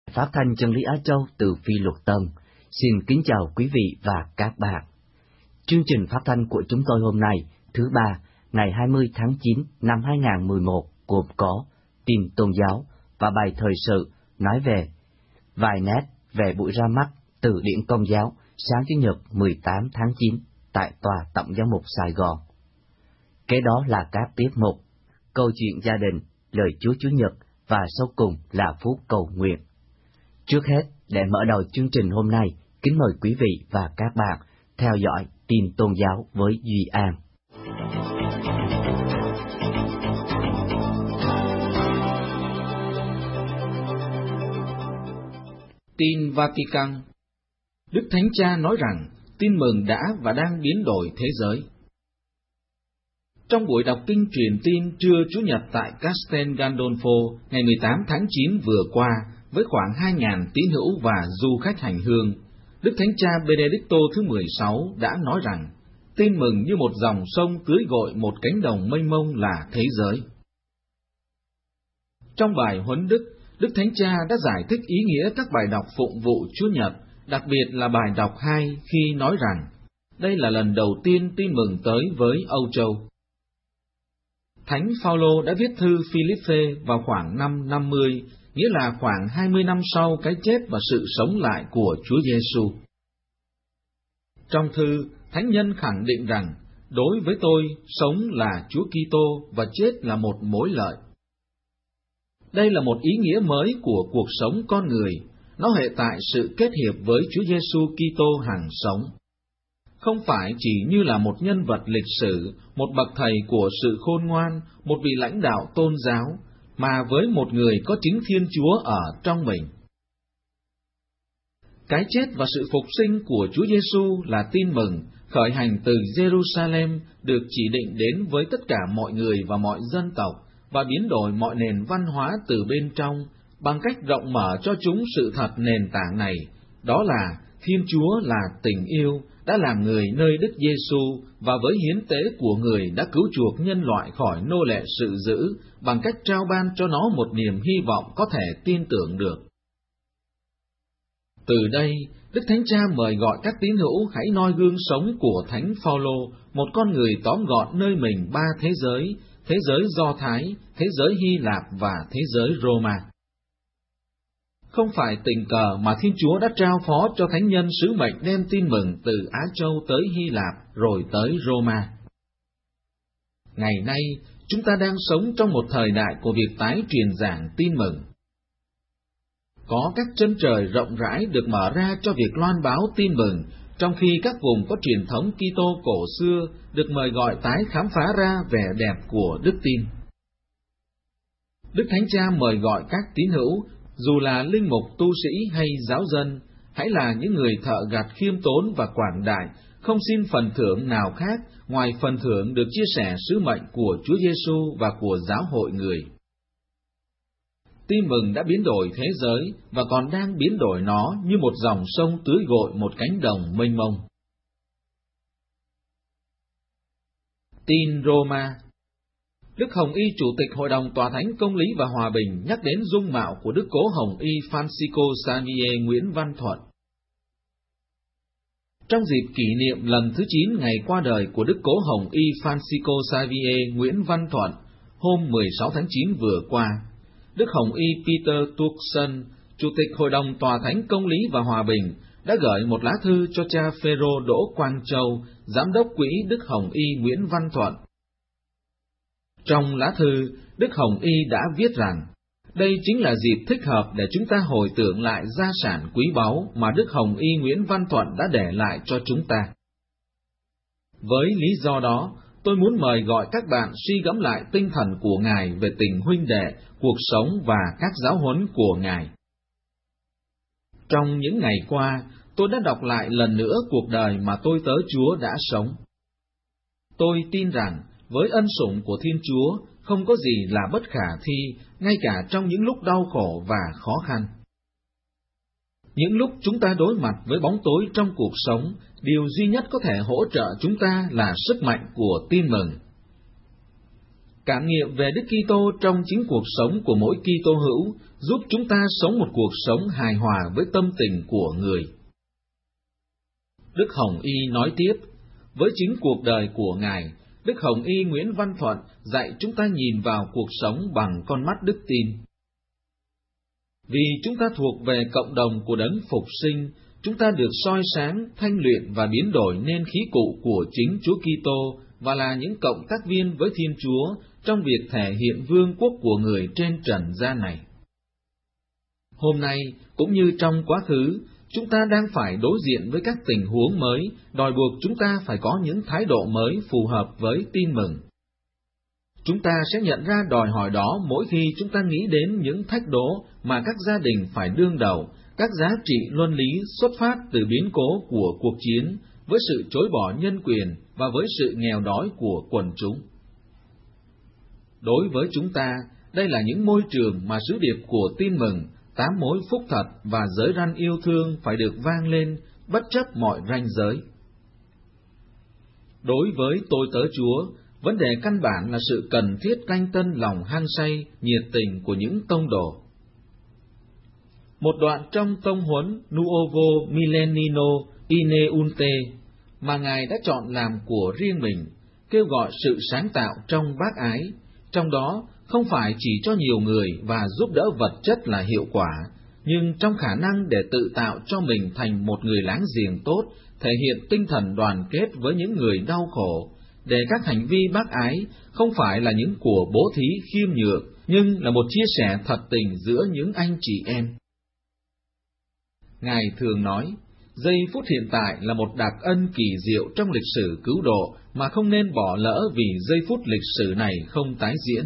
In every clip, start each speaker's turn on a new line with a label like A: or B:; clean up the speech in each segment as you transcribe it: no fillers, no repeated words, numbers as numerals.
A: Phát thanh Chân lý Á Châu từ Phi Luật Tân. Xin kính chào quý vị và các bạn. Chương trình phát thanh của chúng tôi hôm nay, thứ Ba, ngày 20 tháng 9 năm 2011, gồm có tin tôn giáo và bài thời sự nói về vài nét về buổi ra mắt từ Điển Công giáo sáng Chủ nhật 18 tháng 9 tại Tòa Tổng giám mục Sài Gòn. Kế đó là các tiết mục câu chuyện gia đình, lời Chúa Chủ nhật và sau cùng là phút cầu nguyện. Trước hết, để mở đầu chương trình hôm nay, kính mời quý vị và các bạn theo dõi tin tôn giáo với Duy An.
B: Tin Vatican. Đức Thánh Cha nói rằng tin mừng đã và đang biến đổi thế giới. Trong buổi đọc kinh truyền tin trưa Chủ nhật tại Castel Gandolfo ngày 18 tháng 9 vừa qua, với khoảng 2.000 tín hữu và du khách hành hương, Đức Thánh Cha Benedicto thứ 16 đã nói rằng tin mừng như một dòng sông tưới gội một cánh đồng mênh mông là thế giới. Trong bài huấn đức, Đức Thánh Cha đã giải thích ý nghĩa các bài đọc phụng vụ Chúa Nhật, đặc biệt là bài đọc 2 khi nói rằng đây là lần đầu tiên tin mừng tới với Âu Châu. Thánh Phaolô đã viết thư Philippe vào khoảng năm 50, nghĩa là khoảng 20 năm sau cái chết và sự sống lại của Chúa Giêsu. Trong thư, Thánh nhân khẳng định rằng, đối với tôi, sống là Chúa Kitô và chết là một mối lợi. Đây là một ý nghĩa mới của cuộc sống con người, nó hệ tại sự kết hiệp với Chúa Giêsu Kitô hằng sống. Không phải chỉ như là một nhân vật lịch sử, một bậc thầy của sự khôn ngoan, một vị lãnh đạo tôn giáo, mà với một người có chính Thiên Chúa ở trong mình. Cái chết và sự phục sinh của Chúa Giêsu là tin mừng, khởi hành từ Jerusalem, được chỉ định đến với tất cả mọi người và mọi dân tộc, và biến đổi mọi nền văn hóa từ bên trong, bằng cách rộng mở cho chúng sự thật nền tảng này, đó là Thiên Chúa là tình yêu, đã làm người nơi Đức Giêsu và với hiến tế của người đã cứu chuộc nhân loại khỏi nô lệ sự dữ bằng cách trao ban cho nó một niềm hy vọng có thể tin tưởng được. Từ đây, Đức Thánh Cha mời gọi các tín hữu hãy noi gương sống của Thánh Phaolô, một con người tóm gọn nơi mình ba thế giới Do Thái, thế giới Hy Lạp và thế giới Roma. Không phải tình cờ mà Thiên Chúa đã trao phó cho thánh nhân sứ mệnh đem tin mừng từ Á Châu tới Hy Lạp rồi tới Roma. Ngày nay, chúng ta đang sống trong một thời đại của việc tái truyền giảng tin mừng. Có các chân trời rộng rãi được mở ra cho việc loan báo tin mừng, trong khi các vùng có truyền thống Kitô cổ xưa được mời gọi tái khám phá ra vẻ đẹp của đức tin. Đức Thánh Cha mời gọi các tín hữu, dù là linh mục, tu sĩ hay giáo dân, hãy là những người thợ gặt khiêm tốn và quảng đại, không xin phần thưởng nào khác ngoài phần thưởng được chia sẻ sứ mệnh của Chúa Giêsu và của giáo hội người. Tin mừng đã biến đổi thế giới và còn đang biến đổi nó như một dòng sông tưới gội một cánh đồng mênh mông. Tin Roma. Đức Hồng Y, Chủ tịch Hội đồng Tòa Thánh Công lý và Hòa bình, nhắc đến dung mạo của Đức Cố Hồng Y Francisco Xavier Nguyễn Văn Thuận. Trong dịp kỷ niệm lần thứ 9 ngày qua đời của Đức Cố Hồng Y Francisco Xavier Nguyễn Văn Thuận, hôm 16 tháng 9 vừa qua, Đức Hồng Y Peter Turkson, Chủ tịch Hội đồng Tòa Thánh Công lý và Hòa bình, đã gửi một lá thư cho cha Phêrô Đỗ Quang Châu, Giám đốc Quỹ Đức Hồng Y Nguyễn Văn Thuận. Trong lá thư, Đức Hồng Y đã viết rằng, đây chính là dịp thích hợp để chúng ta hồi tưởng lại gia sản quý báu mà Đức Hồng Y Nguyễn Văn Thuận đã để lại cho chúng ta. Với lý do đó, tôi muốn mời gọi các bạn suy gẫm lại tinh thần của Ngài về tình huynh đệ, cuộc sống và các giáo huấn của Ngài. Trong những ngày qua, tôi đã đọc lại lần nữa cuộc đời mà tôi tớ Chúa đã sống. Tôi tin rằng, với ân sủng của Thiên Chúa, không có gì là bất khả thi, ngay cả trong những lúc đau khổ và khó khăn. Những lúc chúng ta đối mặt với bóng tối trong cuộc sống, điều duy nhất có thể hỗ trợ chúng ta là sức mạnh của tin mừng. Cảm nghiệm về Đức Kitô trong chính cuộc sống của mỗi Kitô hữu giúp chúng ta sống một cuộc sống hài hòa với tâm tình của người. Đức Hồng Y nói tiếp, với chính cuộc đời của Ngài, Đức Hồng Y Nguyễn Văn Thuận dạy chúng ta nhìn vào cuộc sống bằng con mắt đức tin. Vì chúng ta thuộc về cộng đồng của đấng phục sinh, chúng ta được soi sáng, thanh luyện và biến đổi nên khí cụ của chính Chúa Kitô và là những cộng tác viên với Thiên Chúa trong việc thể hiện vương quốc của người trên trần gian này. Hôm nay, cũng như trong quá khứ, chúng ta đang phải đối diện với các tình huống mới, đòi buộc chúng ta phải có những thái độ mới phù hợp với tin mừng. Chúng ta sẽ nhận ra đòi hỏi đó mỗi khi chúng ta nghĩ đến những thách đố mà các gia đình phải đương đầu, các giá trị luân lý xuất phát từ biến cố của cuộc chiến, với sự chối bỏ nhân quyền và với sự nghèo đói của quần chúng. Đối với chúng ta, đây là những môi trường mà sứ điệp của tin mừng, 8 mối phúc thật và giới răn yêu thương phải được vang lên, bất chấp mọi ranh giới. Đối với tôi tớ Chúa, vấn đề căn bản là sự cần thiết canh tân lòng hăng say, nhiệt tình của những tông đồ. Một đoạn trong tông huấn Nuovo Millennio Ineunte mà Ngài đã chọn làm của riêng mình, kêu gọi sự sáng tạo trong bác ái, trong đó không phải chỉ cho nhiều người và giúp đỡ vật chất là hiệu quả, nhưng trong khả năng để tự tạo cho mình thành một người láng giềng tốt, thể hiện tinh thần đoàn kết với những người đau khổ, để các hành vi bác ái không phải là những của bố thí khiêm nhượng, nhưng là một chia sẻ thật tình giữa những anh chị em. Ngài thường nói, giây phút hiện tại là một đặc ân kỳ diệu trong lịch sử cứu độ mà không nên bỏ lỡ vì giây phút lịch sử này không tái diễn.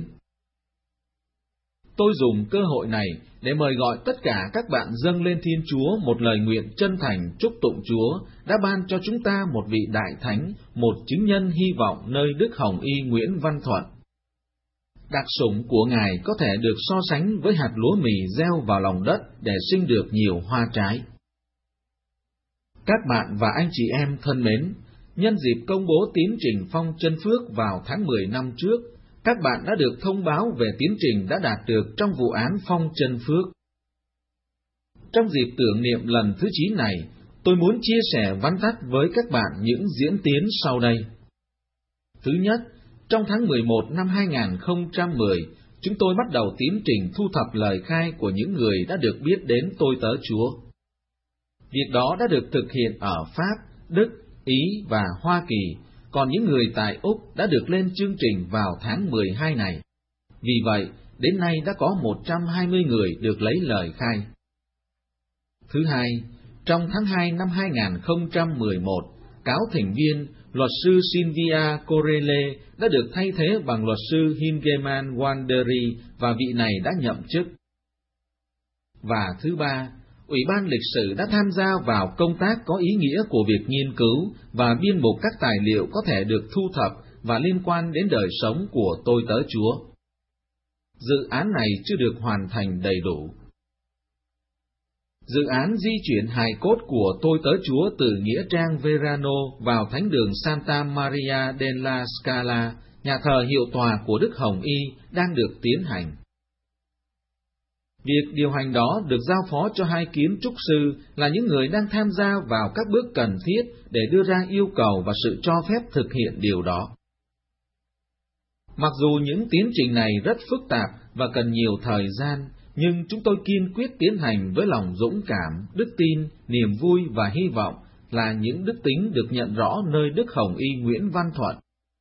B: Tôi dùng cơ hội này để mời gọi tất cả các bạn dâng lên Thiên Chúa một lời nguyện chân thành chúc tụng Chúa đã ban cho chúng ta một vị đại thánh, một chứng nhân hy vọng nơi Đức Hồng Y Nguyễn Văn Thuận. Đặc sủng của Ngài có thể được so sánh với hạt lúa mì gieo vào lòng đất để sinh được nhiều hoa trái. Các bạn và anh chị em thân mến, nhân dịp công bố tiến trình phong chân phước vào tháng 10 năm trước, các bạn đã được thông báo về tiến trình đã đạt được trong vụ án phong chân phước. Trong dịp tưởng niệm lần thứ 9 này, tôi muốn chia sẻ vắn tắt với các bạn những diễn tiến sau đây. Thứ nhất, trong tháng 11 năm 2010, chúng tôi bắt đầu tiến trình thu thập lời khai của những người đã được biết đến tôi tớ Chúa. Việc đó đã được thực hiện ở Pháp, Đức, Ý và Hoa Kỳ, còn những người tại Úc đã được lên chương trình vào tháng 12 này. Vì vậy, đến nay đã có 120 người được lấy lời khai. Thứ hai, trong tháng 2 năm 2011, cáo thỉnh viên luật sư Sylvia Correle đã được thay thế bằng luật sư Hingeman Wanderi và vị này đã nhậm chức. Và thứ ba, Ủy ban lịch sử đã tham gia vào công tác có ý nghĩa của việc nghiên cứu và biên mục các tài liệu có thể được thu thập và liên quan đến đời sống của tôi tớ Chúa. Dự án này chưa được hoàn thành đầy đủ. Dự án di chuyển hài cốt của tôi tớ Chúa từ Nghĩa trang Verano vào thánh đường Santa Maria della Scala, nhà thờ hiệu tòa của Đức Hồng Y, đang được tiến hành. Việc điều hành đó được giao phó cho hai kiến trúc sư là những người đang tham gia vào các bước cần thiết để đưa ra yêu cầu và sự cho phép thực hiện điều đó. Mặc dù những tiến trình này rất phức tạp và cần nhiều thời gian, nhưng chúng tôi kiên quyết tiến hành với lòng dũng cảm, đức tin, niềm vui và hy vọng là những đức tính được nhận rõ nơi Đức Hồng Y Nguyễn Văn Thuận.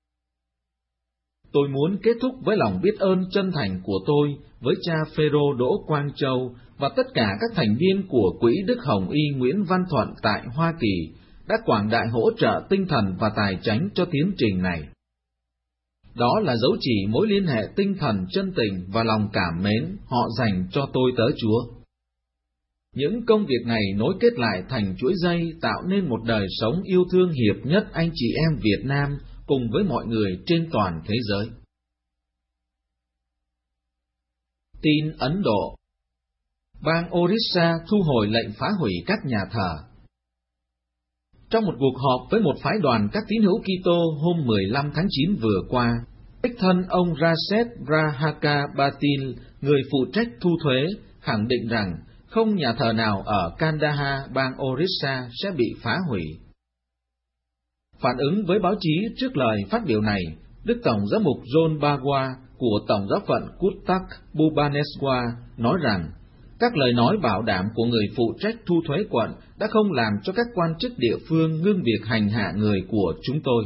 B: Tôi muốn kết thúc với lòng biết ơn chân thành của tôi với cha Phêrô Đỗ Quang Châu và tất cả các thành viên của Quỹ Đức Hồng Y Nguyễn Văn Thuận tại Hoa Kỳ đã quảng đại hỗ trợ tinh thần và tài chánh cho tiến trình này. Đó là dấu chỉ mối liên hệ tinh thần chân tình và lòng cảm mến họ dành cho tôi tớ Chúa. Những công việc này nối kết lại thành chuỗi dây tạo nên một đời sống yêu thương hiệp nhất anh chị em Việt Nam cùng với mọi người trên toàn thế giới. Tin Ấn Độ. Bang Orissa thu hồi lệnh phá hủy các nhà thờ. Trong một cuộc họp với một phái đoàn các tín hữu Kitô hôm 15 tháng 9 vừa qua, Đích thân ông Raset Rahaka Batil, người phụ trách thu thuế, khẳng định rằng không nhà thờ nào ở Kandahar, bang Orissa sẽ bị phá hủy. Phản ứng với báo chí trước lời phát biểu này, Đức Tổng giám mục John Bagua của Tổng giáo phận Kutak Bhubaneswar nói rằng các lời nói bảo đảm của người phụ trách thu thuế quận đã không làm cho các quan chức địa phương ngưng việc hành hạ người của chúng tôi.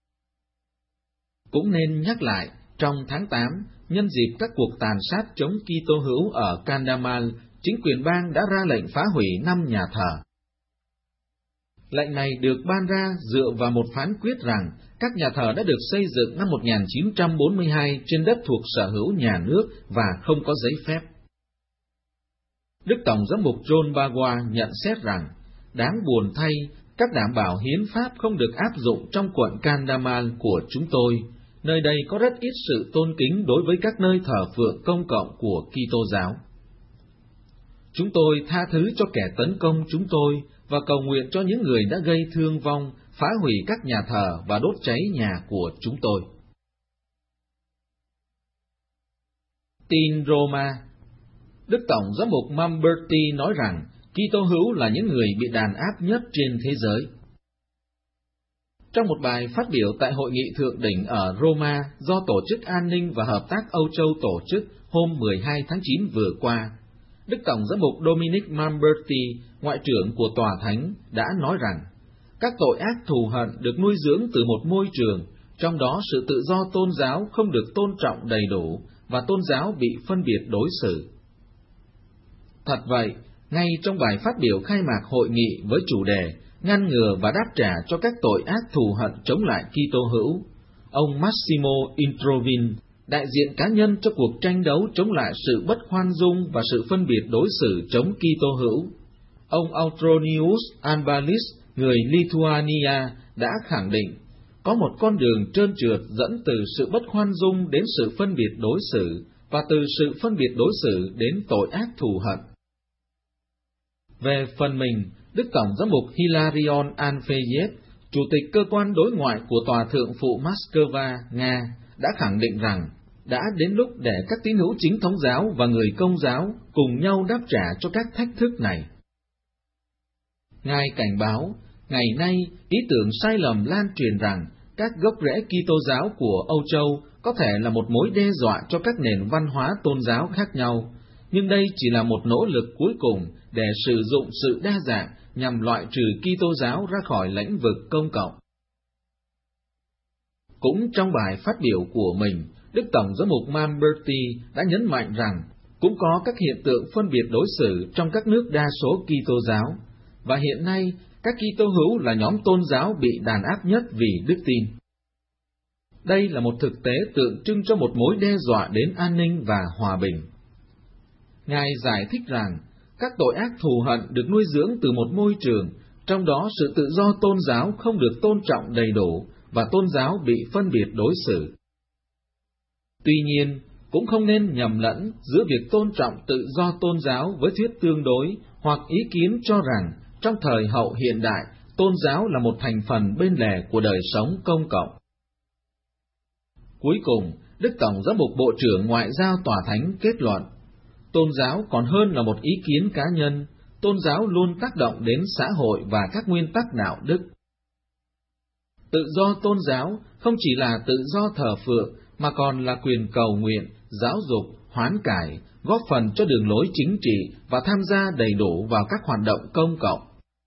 B: Cũng nên nhắc lại, trong tháng 8, nhân dịp các cuộc tàn sát chống Kitô hữu ở Kandahar, chính quyền bang đã ra lệnh phá hủy 5 nhà thờ. Lệnh này được ban ra dựa vào một phán quyết rằng các nhà thờ đã được xây dựng năm 1942 trên đất thuộc sở hữu nhà nước và không có giấy phép. Đức Tổng giám mục John Bagua nhận xét rằng, đáng buồn thay, các đảm bảo hiến pháp không được áp dụng trong quận Kandahar của chúng tôi. Nơi đây có rất ít sự tôn kính đối với các nơi thờ phượng công cộng của Kitô giáo. Chúng tôi tha thứ cho kẻ tấn công chúng tôi và cầu nguyện cho những người đã gây thương vong, phá hủy các nhà thờ và đốt cháy nhà của chúng tôi. Tin Roma. Đức Tổng giám mục Mamberti nói rằng Kitô hữu là những người bị đàn áp nhất trên thế giới. Trong một bài phát biểu tại hội nghị thượng đỉnh ở Roma do Tổ chức An ninh và Hợp tác Âu Châu tổ chức hôm 12 tháng 9 vừa qua, Đức Tổng giám mục Dominic Mamberti, Ngoại trưởng của Tòa Thánh, đã nói rằng các tội ác thù hận được nuôi dưỡng từ một môi trường, trong đó sự tự do tôn giáo không được tôn trọng đầy đủ và tôn giáo bị phân biệt đối xử. Thật vậy, ngay trong bài phát biểu khai mạc hội nghị với chủ đề ngăn ngừa và đáp trả cho các tội ác thù hận chống lại Kitô hữu, ông Massimo Introvin, đại diện cá nhân cho cuộc tranh đấu chống lại sự bất khoan dung và sự phân biệt đối xử chống Kitô hữu, ông Autronius Anbalis, người Lithuania, đã khẳng định có một con đường trơn trượt dẫn từ sự bất khoan dung đến sự phân biệt đối xử và từ sự phân biệt đối xử đến tội ác thù hận. Về phần mình, Đức Tổng giám mục Hilarion Anfeyev, Chủ tịch cơ quan đối ngoại của Tòa Thượng phụ Moscow, Nga, đã khẳng định rằng đã đến lúc để các tín hữu chính thống giáo và người Công giáo cùng nhau đáp trả cho các thách thức này. Ngài cảnh báo, ngày nay ý tưởng sai lầm lan truyền rằng các gốc rễ Kitô giáo của Âu Châu có thể là một mối đe dọa cho các nền văn hóa tôn giáo khác nhau, nhưng đây chỉ là một nỗ lực cuối cùng để sử dụng sự đa dạng nhằm loại trừ Kitô giáo ra khỏi lĩnh vực công cộng. Cũng trong bài phát biểu của mình, Đức Tổng giám mục Mamberti đã nhấn mạnh rằng cũng có các hiện tượng phân biệt đối xử trong các nước đa số Kitô giáo, và hiện nay các Kitô hữu là nhóm tôn giáo bị đàn áp nhất vì đức tin. Đây là một thực tế tượng trưng cho một mối đe dọa đến an ninh và hòa bình. Ngài giải thích rằng các tội ác thù hận được nuôi dưỡng từ một môi trường, trong đó sự tự do tôn giáo không được tôn trọng đầy đủ và tôn giáo bị phân biệt đối xử. Tuy nhiên, cũng không nên nhầm lẫn giữa việc tôn trọng tự do tôn giáo với thuyết tương đối hoặc ý kiến cho rằng trong thời hậu hiện đại, tôn giáo là một thành phần bên lề của đời sống công cộng. Cuối cùng, Đức Tổng giám mục Bộ trưởng Ngoại giao Tòa Thánh kết luận, tôn giáo còn hơn là một ý kiến cá nhân, tôn giáo luôn tác động đến xã hội và các nguyên tắc đạo đức. Tự do tôn giáo không chỉ là tự do thờ phượng, mà còn là quyền cầu nguyện, giáo dục, hoán cải, góp phần cho đường lối chính trị và tham gia đầy đủ vào các hoạt động công cộng.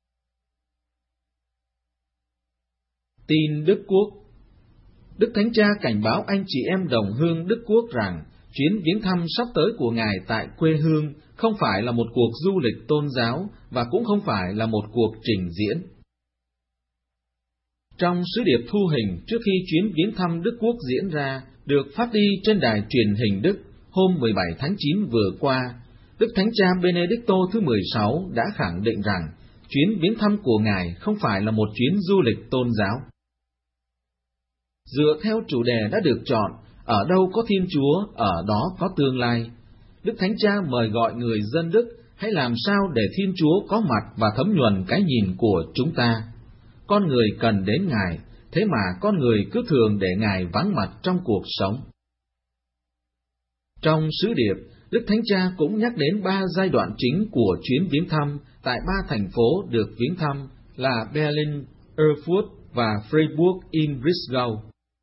B: Tin Đức Quốc. Đức Thánh Cha cảnh báo anh chị em đồng hương Đức Quốc rằng chuyến viếng thăm sắp tới của Ngài tại quê hương không phải là một cuộc du lịch tôn giáo và cũng không phải là một cuộc trình diễn. Trong sứ điệp thu hình trước khi chuyến viếng thăm Đức Quốc diễn ra, được phát đi trên đài truyền hình Đức hôm 17 tháng 9 vừa qua, Đức Thánh Cha Benedicto thứ 16 đã khẳng định rằng chuyến viếng thăm của Ngài không phải là một chuyến du lịch tôn giáo. Dựa theo chủ đề đã được chọn, ở đâu có Thiên Chúa, ở đó có tương lai, Đức Thánh Cha mời gọi người dân Đức hãy làm sao để Thiên Chúa có mặt và thấm nhuần cái nhìn của chúng ta. Con người cần đến Ngài, thế mà con người cứ thường để Ngài vắng mặt trong cuộc sống. Trong sứ điệp, Đức Thánh Cha cũng nhắc đến 3 giai đoạn chính của chuyến viếng thăm tại 3 thành phố được viếng thăm là Berlin, Erfurt và Freiburg-im-Breisgau.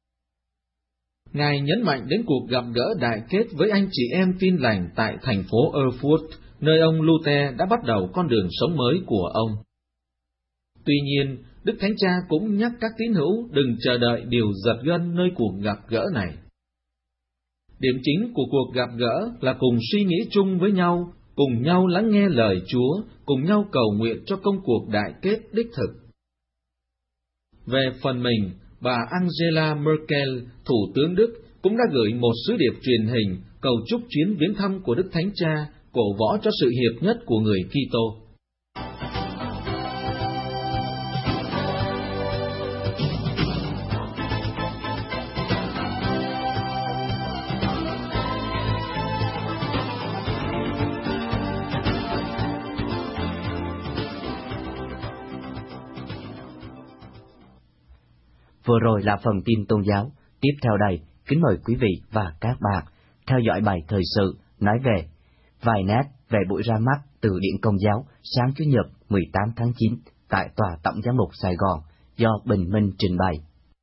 B: Ngài nhấn mạnh đến cuộc gặp gỡ đại kết với anh chị em Tin lành tại thành phố Erfurt, nơi ông Luther đã bắt đầu con đường sống mới của ông. Tuy nhiên, Đức Thánh Cha cũng nhắc các tín hữu đừng chờ đợi điều giật gân nơi cuộc gặp gỡ này. Điểm chính của cuộc gặp gỡ là cùng suy nghĩ chung với nhau, cùng nhau lắng nghe lời Chúa, cùng nhau cầu nguyện cho công cuộc đại kết đích thực. Về phần mình, bà Angela Merkel, Thủ tướng Đức, cũng đã gửi một sứ điệp truyền hình cầu chúc chuyến viếng thăm của Đức Thánh Cha cổ võ cho sự hiệp nhất của người Kitô.
A: Vừa rồi là phần tin tôn giáo. Tiếp theo đây, kính mời quý vị và các bạn theo dõi bài thời sự nói về vài nét về buổi ra mắt từ điển Công giáo sáng Chủ nhật 18 tháng 9 tại Tòa Tổng giám mục Sài Gòn do Bình Minh trình bày.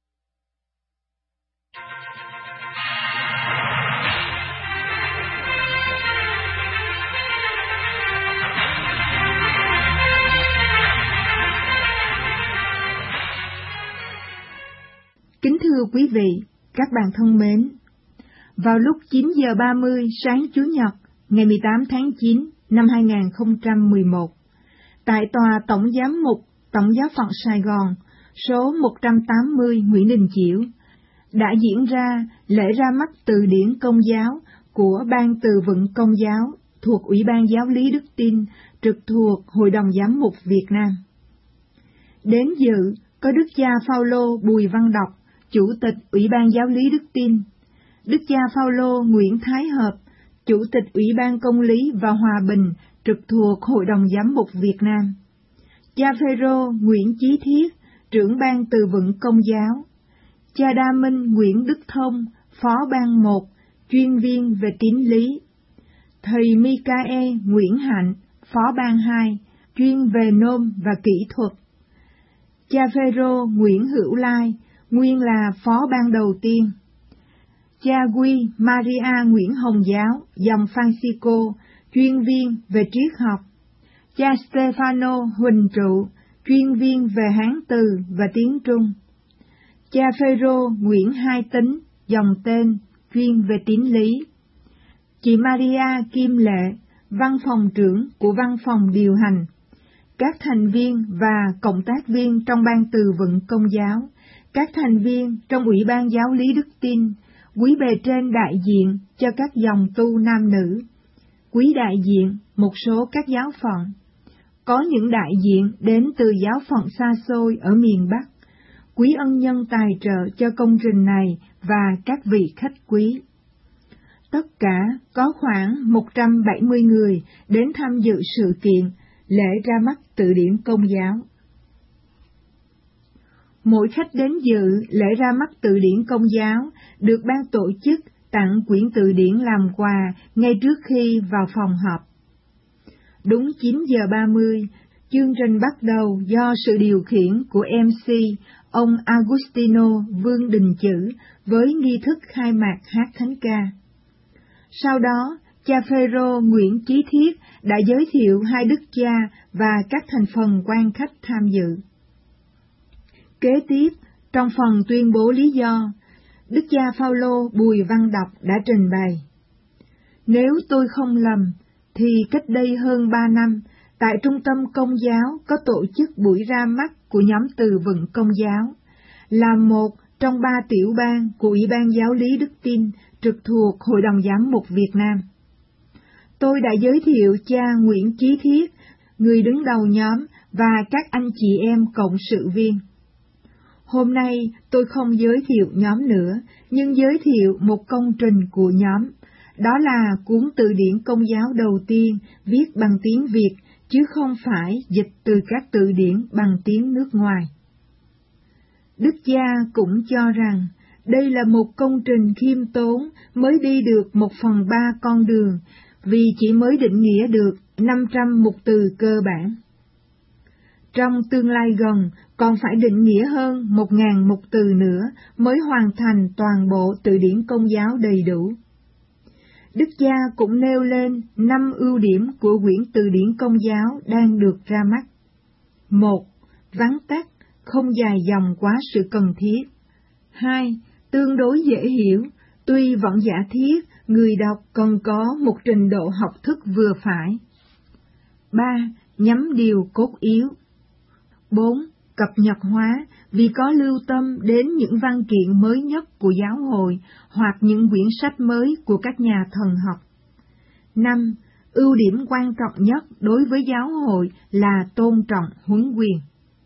C: Kính thưa quý vị, các bạn thân mến, vào lúc 9 giờ 30 sáng Chủ nhật ngày 18 tháng 9 năm 2011, tại Tòa Tổng giám mục Tổng giáo phận Sài Gòn, số 180 Nguyễn Đình Chiểu, đã diễn ra lễ ra mắt từ điển Công giáo của Ban Từ vựng Công giáo thuộc Ủy ban Giáo lý Đức Tin trực thuộc Hội đồng Giám mục Việt Nam. Đến dự có Đức cha Phaolô Bùi Văn Đọc, Chủ tịch Ủy ban Giáo lý Đức Tin, Đức cha Phaolô Nguyễn Thái Hợp, Chủ tịch Ủy ban Công lý và Hòa bình trực thuộc Hội đồng Giám mục Việt Nam, cha Phêrô Nguyễn Chí Thiết, trưởng ban Từ vựng Công giáo, cha Đa Minh Nguyễn Đức Thông, phó ban 1, chuyên viên về tín lý, thầy Micae Nguyễn Hạnh, phó ban 2, chuyên về nôm và kỹ thuật, cha Phêrô Nguyễn Hữu Lai, nguyên là phó ban đầu tiên, cha Quy Maria Nguyễn Hồng Giáo, dòng Francisco, chuyên viên về triết học, cha Stefano Huỳnh Trụ, chuyên viên về Hán từ và tiếng Trung, cha Phêrô Nguyễn Hai Tính, dòng tên, chuyên về tín lý, chị Maria Kim Lệ, văn phòng trưởng của văn phòng điều hành, các thành viên và cộng tác viên trong Ban Từ vựng Công giáo, các thành viên trong Ủy ban Giáo lý Đức Tin, quý bề trên đại diện cho các dòng tu nam nữ, quý đại diện một số các giáo phận, có những đại diện đến từ giáo phận xa xôi ở miền Bắc, quý ân nhân tài trợ cho công trình này và các vị khách quý. Tất cả có khoảng 170 người đến tham dự sự kiện lễ ra mắt từ điển Công giáo. Mỗi khách đến dự lễ ra mắt từ điển Công giáo được ban tổ chức tặng quyển từ điển làm quà ngay trước khi vào phòng họp. Đúng 9 giờ 30, chương trình bắt đầu do sự điều khiển của MC ông Agustino Vương Đình Chữ với nghi thức khai mạc hát thánh ca. Sau đó, cha Phêrô Nguyễn Chí Thiết đã giới thiệu hai đức cha và các thành phần quan khách tham dự. Kế tiếp, trong phần tuyên bố lý do, Đức cha Phaolô Bùi Văn Đọc đã trình bày: Nếu tôi không lầm, thì cách đây hơn 3 năm, tại Trung tâm Công giáo có tổ chức buổi ra mắt của nhóm Từ vựng Công giáo, là một trong 3 tiểu ban của Ủy ban Giáo lý Đức Tin trực thuộc Hội đồng Giám mục Việt Nam. Tôi đã giới thiệu cha Nguyễn Chí Thiết, người đứng đầu nhóm, và các anh chị em cộng sự viên. Hôm nay tôi không giới thiệu nhóm nữa, nhưng giới thiệu một công trình của nhóm, đó là cuốn từ điển Công giáo đầu tiên viết bằng tiếng Việt, chứ không phải dịch từ các từ điển bằng tiếng nước ngoài. Đức cha cũng cho rằng đây là một công trình khiêm tốn mới đi được 1/3 con đường, vì chỉ mới định nghĩa được 500 mục từ cơ bản. Trong tương lai gần, còn phải định nghĩa hơn 1.000 mục từ nữa mới hoàn thành toàn bộ từ điển Công giáo đầy đủ. Đức cha cũng nêu lên 5 ưu điểm của quyển từ điển Công giáo đang được ra mắt. 1. Vắn tắt, không dài dòng quá sự cần thiết. 2. Tương đối dễ hiểu, tuy vẫn giả thiết, người đọc cần có một trình độ học thức vừa phải. 3. Nhắm điều cốt yếu. 4. Cập nhật hóa, vì có lưu tâm đến những văn kiện mới nhất của giáo hội hoặc những quyển sách mới của các nhà thần học. 5. Ưu điểm quan trọng nhất đối với giáo hội là tôn trọng huấn quyền.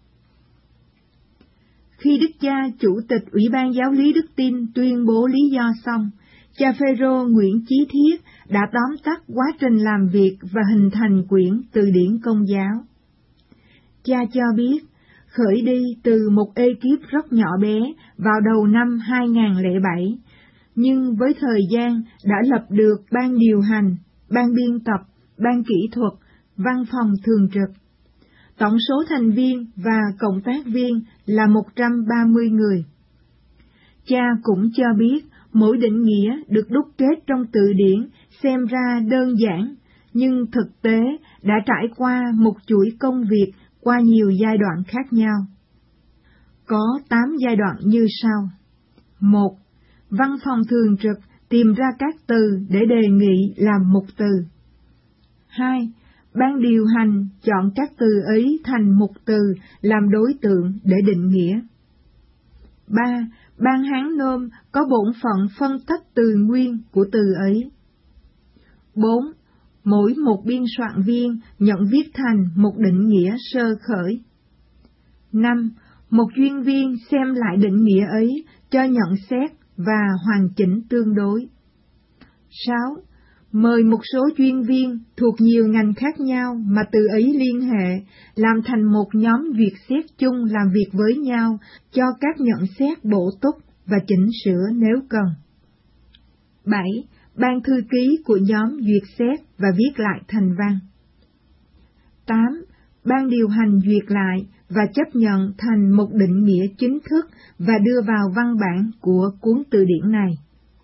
C: Khi Đức cha Chủ tịch Ủy ban Giáo lý Đức Tin tuyên bố lý do xong, cha Phêrô Nguyễn Chí Thiết đã tóm tắt quá trình làm việc và hình thành quyển từ điển Công giáo. Cha cho biết, khởi đi từ một ekip rất nhỏ bé vào đầu năm 2007, nhưng với thời gian đã lập được ban điều hành, ban biên tập, ban kỹ thuật, văn phòng thường trực. Tổng số thành viên và cộng tác viên là 130 người. Cha cũng cho biết mỗi định nghĩa được đúc kết trong từ điển xem ra đơn giản, nhưng thực tế đã trải qua một chuỗi công việc qua nhiều giai đoạn khác nhau. Có 8 giai đoạn như sau. 1. Văn phòng thường trực tìm ra các từ để đề nghị làm mục từ. 2. Ban điều hành chọn các từ ấy thành mục từ làm đối tượng để định nghĩa. 3. Ban Hán Nôm có bổn phận phân tách từ nguyên của từ ấy. 4. Mỗi một biên soạn viên nhận viết thành một định nghĩa sơ khởi. 5. Một chuyên viên xem lại định nghĩa ấy cho nhận xét và hoàn chỉnh tương đối. 6. Mời một số chuyên viên thuộc nhiều ngành khác nhau mà từ ấy liên hệ, làm thành một nhóm duyệt xét chung làm việc với nhau, cho các nhận xét bổ túc và chỉnh sửa nếu cần. 7. Ban thư ký của nhóm duyệt xét và viết lại thành văn. 8. Ban điều hành duyệt lại và chấp nhận thành một định nghĩa chính thức và đưa vào văn bản của cuốn từ điển này.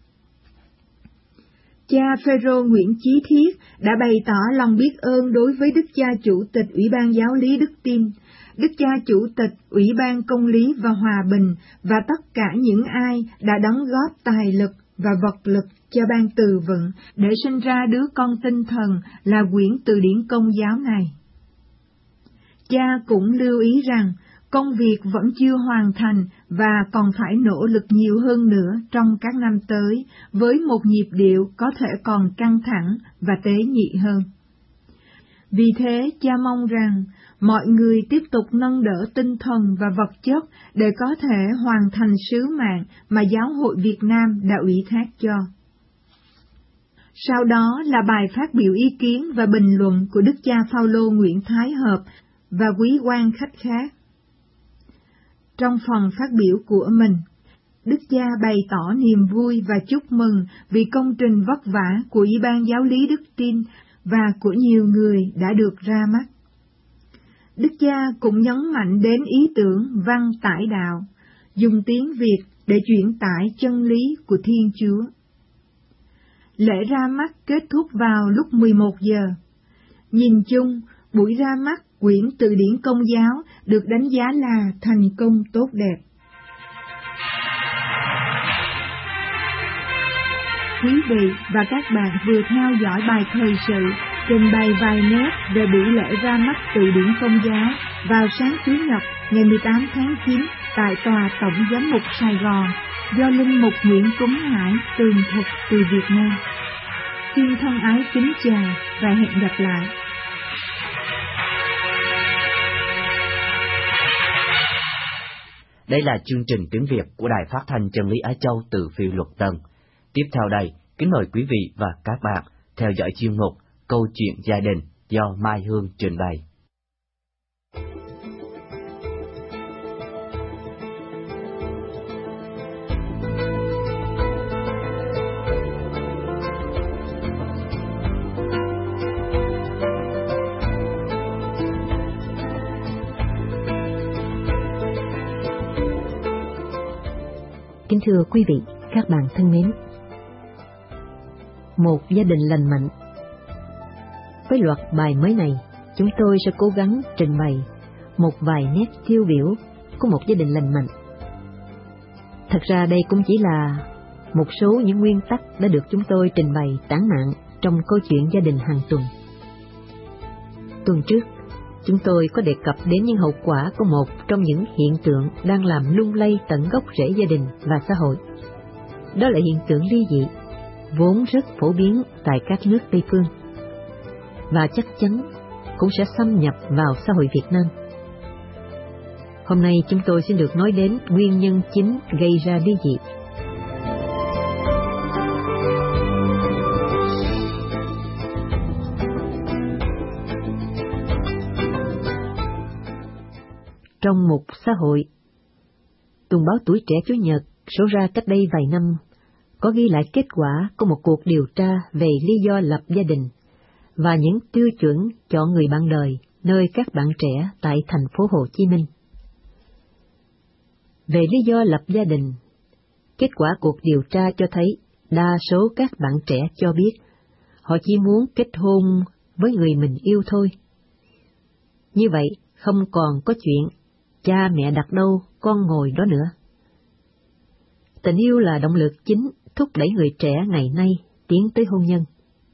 C: Cha Phêrô Nguyễn Chí Thiết đã bày tỏ lòng biết ơn đối với Đức cha Chủ tịch Ủy ban Giáo lý Đức Tin, Đức cha Chủ tịch Ủy ban Công lý và Hòa bình và tất cả những ai đã đóng góp tài lực và vật lực cho ban từ vựng để sinh ra đứa con tinh thần là quyển từ điển Công giáo này. Cha cũng lưu ý rằng công việc vẫn chưa hoàn thành và còn phải nỗ lực nhiều hơn nữa trong các năm tới, với một nhịp điệu có thể còn căng thẳng và tế nhị hơn. Vì thế, cha mong rằng mọi người tiếp tục nâng đỡ tinh thần và vật chất để có thể hoàn thành sứ mạng mà Giáo hội Việt Nam đã ủy thác cho. Sau đó là bài phát biểu ý kiến và bình luận của Đức cha Phao-lô Nguyễn Thái Hợp và quý quan khách khác. Trong phần phát biểu của mình, Đức cha bày tỏ niềm vui và chúc mừng vì công trình vất vả của Ủy ban Giáo lý Đức Tin và của nhiều người đã được ra mắt. Đức cha cũng nhấn mạnh đến ý tưởng văn tải đạo, dùng tiếng Việt để chuyển tải chân lý của Thiên Chúa. Lễ ra mắt kết thúc vào lúc 11 giờ. Nhìn chung, buổi ra mắt quyển từ điển Công giáo được đánh giá là thành công tốt đẹp. Quý vị và các bạn vừa theo dõi bài thời sự trình bày vài nét về buổi lễ ra mắt từ điển Công giáo vào sáng Chủ nhật ngày 18 tháng 9 tại Tòa Tổng Giám mục Sài Gòn do Linh mục Nguyễn Tuấn Hải tường thuật từ Việt Nam. Xin thân ái kính chào và hẹn gặp lại.
A: Đây là chương trình tiếng Việt của Đài Phát thanh Chân lý Á Châu từ Phiêu Luật Tân. Tiếp theo đây, kính mời quý vị và các bạn theo dõi chuyên mục Câu chuyện gia đình do Mai Hương trình bày.
D: Kính thưa quý vị, các bạn thân mến, một gia đình lành mạnh. Với loạt bài mới này, chúng tôi sẽ cố gắng trình bày một vài nét tiêu biểu của một gia đình lành mạnh. Thật ra đây cũng chỉ là một số những nguyên tắc đã được chúng tôi trình bày tản mạn trong câu chuyện gia đình hàng tuần. Tuần trước, chúng tôi có đề cập đến những hậu quả của một trong những hiện tượng đang làm lung lay tận gốc rễ gia đình và xã hội. Đó là hiện tượng ly dị, vốn rất phổ biến tại các nước Tây phương, và chắc chắn cũng sẽ xâm nhập vào xã hội Việt Nam. Hôm nay chúng tôi xin được nói đến nguyên nhân chính gây ra ly dị. Trong một xã hội, tuần báo Tuổi Trẻ Chủ nhật số ra cách đây vài năm có ghi lại kết quả của một cuộc điều tra về lý do lập gia đình và những tiêu chuẩn chọn người bạn đời nơi các bạn trẻ tại thành phố Hồ Chí Minh. Về lý do lập gia đình, kết quả cuộc điều tra cho thấy đa số các bạn trẻ cho biết họ chỉ muốn kết hôn với người mình yêu thôi. Như vậy, không còn có chuyện cha mẹ đặt đâu, con ngồi đó nữa. Tình yêu là động lực chính thúc đẩy người trẻ ngày nay tiến tới hôn nhân.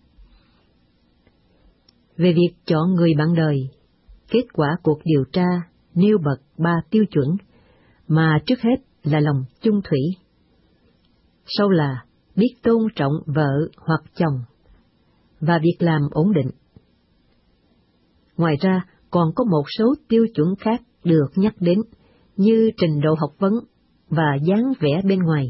D: Về việc chọn người bạn đời, kết quả cuộc điều tra nêu bật 3 tiêu chuẩn, mà trước hết là lòng chung thủy, sau là biết tôn trọng vợ hoặc chồng, và việc làm ổn định. Ngoài ra, còn có một số tiêu chuẩn khác được nhắc đến, như trình độ học vấn và dáng vẻ bên ngoài.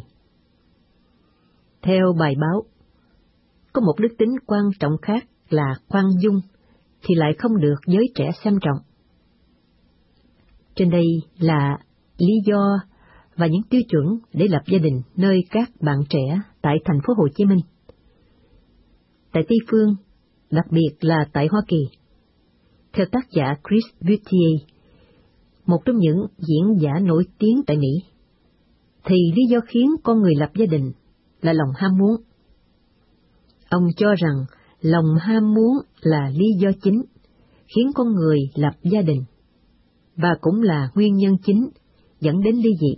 D: Theo bài báo, có một đức tính quan trọng khác là khoan dung, thì lại không được giới trẻ xem trọng. Trên đây là lý do và những tiêu chuẩn để lập gia đình nơi các bạn trẻ tại thành phố Hồ Chí Minh. Tại Tây phương, đặc biệt là tại Hoa Kỳ, theo tác giả Chris Buttier, một trong những diễn giả nổi tiếng tại Mỹ, thì lý do khiến con người lập gia đình là lòng ham muốn. Ông cho rằng lòng ham muốn là lý do chính khiến con người lập gia đình, và cũng là nguyên nhân chính dẫn đến ly dị.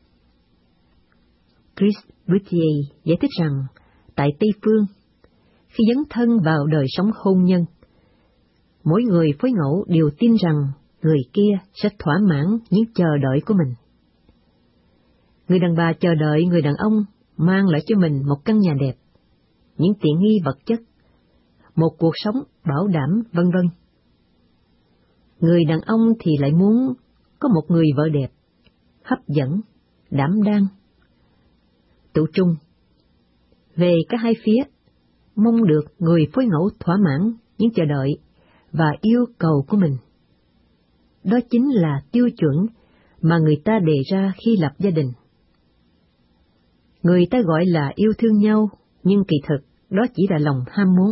D: Chris Buttier giải thích rằng, tại Tây phương, khi dấn thân vào đời sống hôn nhân, mỗi người phối ngẫu đều tin rằng người kia sẽ thỏa mãn những chờ đợi của mình. Người đàn bà chờ đợi người đàn ông mang lại cho mình một căn nhà đẹp, những tiện nghi vật chất, một cuộc sống bảo đảm, vân vân. Người đàn ông thì lại muốn có một người vợ đẹp, hấp dẫn, đảm đang, tự trung. Về cả hai phía, mong được người phối ngẫu thỏa mãn những chờ đợi và yêu cầu của mình. Đó chính là tiêu chuẩn mà người ta đề ra khi lập gia đình. Người ta gọi là yêu thương nhau, nhưng kỳ thực đó chỉ là lòng ham muốn.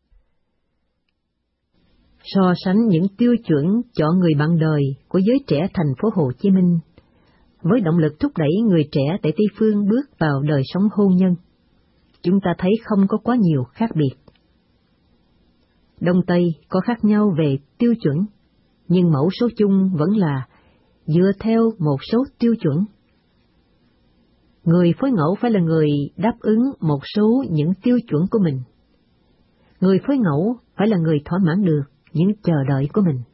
D: So sánh những tiêu chuẩn chọn người bạn đời của giới trẻ thành phố Hồ Chí Minh với động lực thúc đẩy người trẻ tại Tây phương bước vào đời sống hôn nhân, chúng ta thấy không có quá nhiều khác biệt. Đông Tây có khác nhau về tiêu chuẩn, nhưng mẫu số chung vẫn là dựa theo một số tiêu chuẩn. Người phối ngẫu phải là người đáp ứng một số những tiêu chuẩn của mình. Người phối ngẫu phải là người thỏa mãn được những chờ đợi của mình.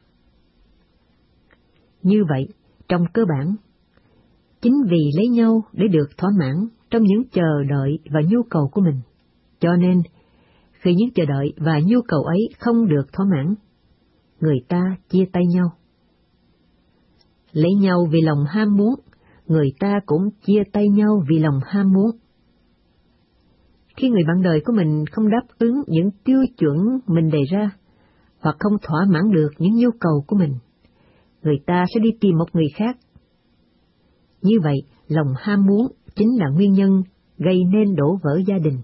D: Như vậy, trong cơ bản, chính vì lấy nhau để được thỏa mãn trong những chờ đợi và nhu cầu của mình, cho nên khi những chờ đợi và nhu cầu ấy không được thỏa mãn, người ta chia tay nhau. Lấy nhau vì lòng ham muốn, người ta cũng chia tay nhau vì lòng ham muốn. Khi người bạn đời của mình không đáp ứng những tiêu chuẩn mình đề ra, hoặc không thỏa mãn được những nhu cầu của mình, người ta sẽ đi tìm một người khác. Như vậy, lòng ham muốn chính là nguyên nhân gây nên đổ vỡ gia đình.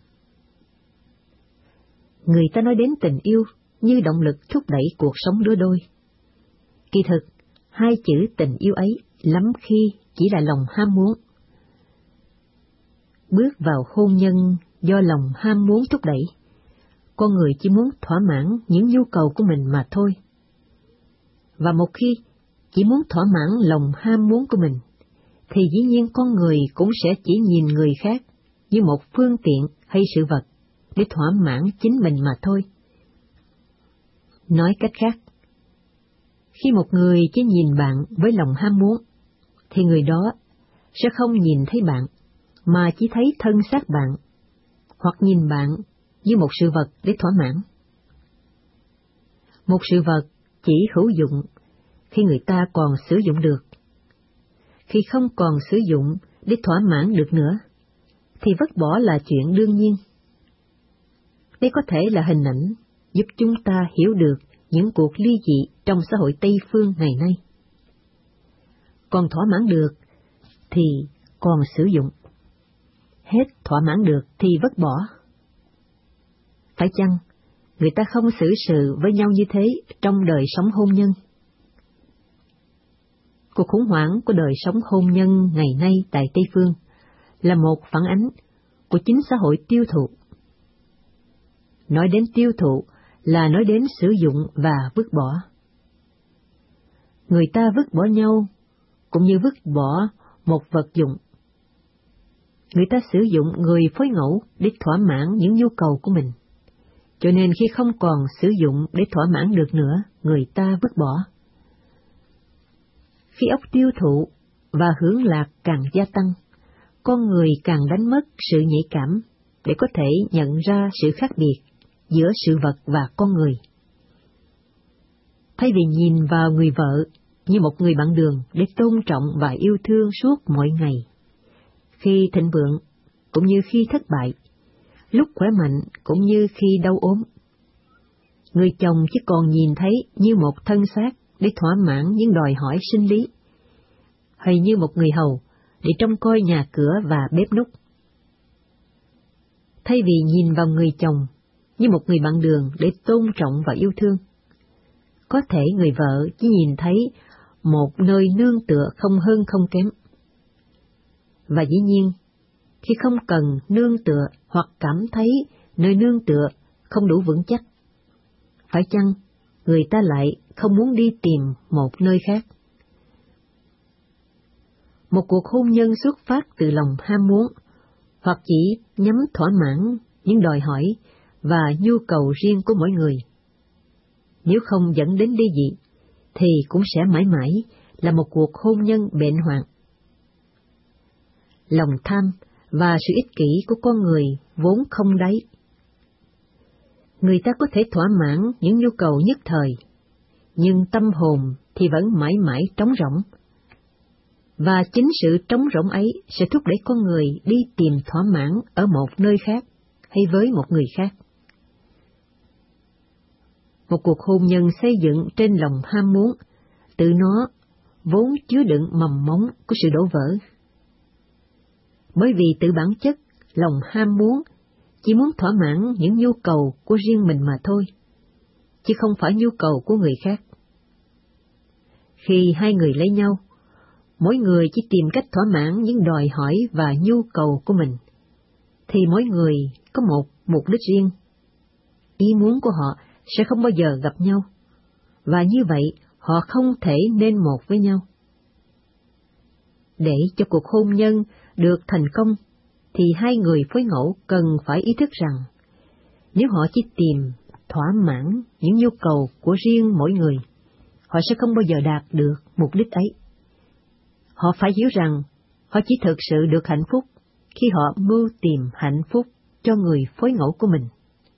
D: Người ta nói đến tình yêu như động lực thúc đẩy cuộc sống lứa đôi. Kỳ thực, hai chữ tình yêu ấy lắm khi chỉ là lòng ham muốn. bước vào hôn nhân do lòng ham muốn thúc đẩy. Con người chỉ muốn thỏa mãn những nhu cầu của mình mà thôi. Và một khi chỉ muốn thỏa mãn lòng ham muốn của mình, thì dĩ nhiên con người cũng sẽ chỉ nhìn người khác như một phương tiện hay sự vật để thỏa mãn chính mình mà thôi. Nói cách khác, khi một người chỉ nhìn bạn với lòng ham muốn, thì người đó sẽ không nhìn thấy bạn, mà chỉ thấy thân xác bạn, hoặc nhìn bạn như một sự vật để thỏa mãn. Một sự vật chỉ hữu dụng khi người ta còn sử dụng được. Khi không còn sử dụng để thỏa mãn được nữa, thì vứt bỏ là chuyện đương nhiên. Đây có thể là hình ảnh giúp chúng ta hiểu được những cuộc ly dị trong xã hội Tây phương ngày nay. Còn thỏa mãn được thì còn sử dụng. Hết thỏa mãn được thì vứt bỏ. Phải chăng người ta không xử sự với nhau như thế trong đời sống hôn nhân? Cuộc khủng hoảng của đời sống hôn nhân ngày nay tại Tây phương là một phản ánh của chính xã hội tiêu thụ. Nói đến tiêu thụ là nói đến sử dụng và vứt bỏ. Người ta vứt bỏ nhau cũng như vứt bỏ một vật dụng. Người ta sử dụng người phối ngẫu để thỏa mãn những nhu cầu của mình, cho nên khi không còn sử dụng để thỏa mãn được nữa, người ta vứt bỏ. Khi óc tiêu thụ và hưởng lạc càng gia tăng, con người càng đánh mất sự nhạy cảm để có thể nhận ra sự khác biệt giữa sự vật và con người. Thay vì nhìn vào người vợ như một người bạn đường để tôn trọng và yêu thương suốt mọi ngày, khi thịnh vượng cũng như khi thất bại, lúc khỏe mạnh cũng như khi đau ốm, người chồng chỉ còn nhìn thấy như một thân xác để thỏa mãn những đòi hỏi sinh lý, hay như một người hầu để trông coi nhà cửa và bếp núc. Thay vì nhìn vào người chồng như một người bạn đường để tôn trọng và yêu thương, có thể người vợ chỉ nhìn thấy một nơi nương tựa không hơn không kém. Và dĩ nhiên, khi không cần nương tựa hoặc cảm thấy nơi nương tựa không đủ vững chắc, phải chăng người ta lại không muốn đi tìm một nơi khác? Một cuộc hôn nhân xuất phát từ lòng ham muốn, hoặc chỉ nhắm thỏa mãn những đòi hỏi và nhu cầu riêng của mỗi người, nếu không dẫn đến ly dị, thì cũng sẽ mãi mãi là một cuộc hôn nhân bệnh hoạn. Lòng tham và sự ích kỷ của con người vốn không đáy. Người ta có thể thỏa mãn những nhu cầu nhất thời, nhưng tâm hồn thì vẫn mãi mãi trống rỗng. Và chính sự trống rỗng ấy sẽ thúc đẩy con người đi tìm thỏa mãn ở một nơi khác hay với một người khác. Một cuộc hôn nhân xây dựng trên lòng ham muốn, tự nó vốn chứa đựng mầm mống của sự đổ vỡ. Bởi vì từ bản chất, lòng ham muốn chỉ muốn thỏa mãn những nhu cầu của riêng mình mà thôi, chứ không phải nhu cầu của người khác. Khi hai người lấy nhau, mỗi người chỉ tìm cách thỏa mãn những đòi hỏi và nhu cầu của mình, thì mỗi người có một mục đích riêng. Ý muốn của họ sẽ không bao giờ gặp nhau, và như vậy họ không thể nên một với nhau. Để cho cuộc hôn nhân được thành công, thì hai người phối ngẫu cần phải ý thức rằng, nếu họ chỉ tìm thỏa mãn những nhu cầu của riêng mỗi người, họ sẽ không bao giờ đạt được mục đích ấy. Họ phải hiểu rằng họ chỉ thực sự được hạnh phúc khi họ mưu tìm hạnh phúc cho người phối ngẫu của mình.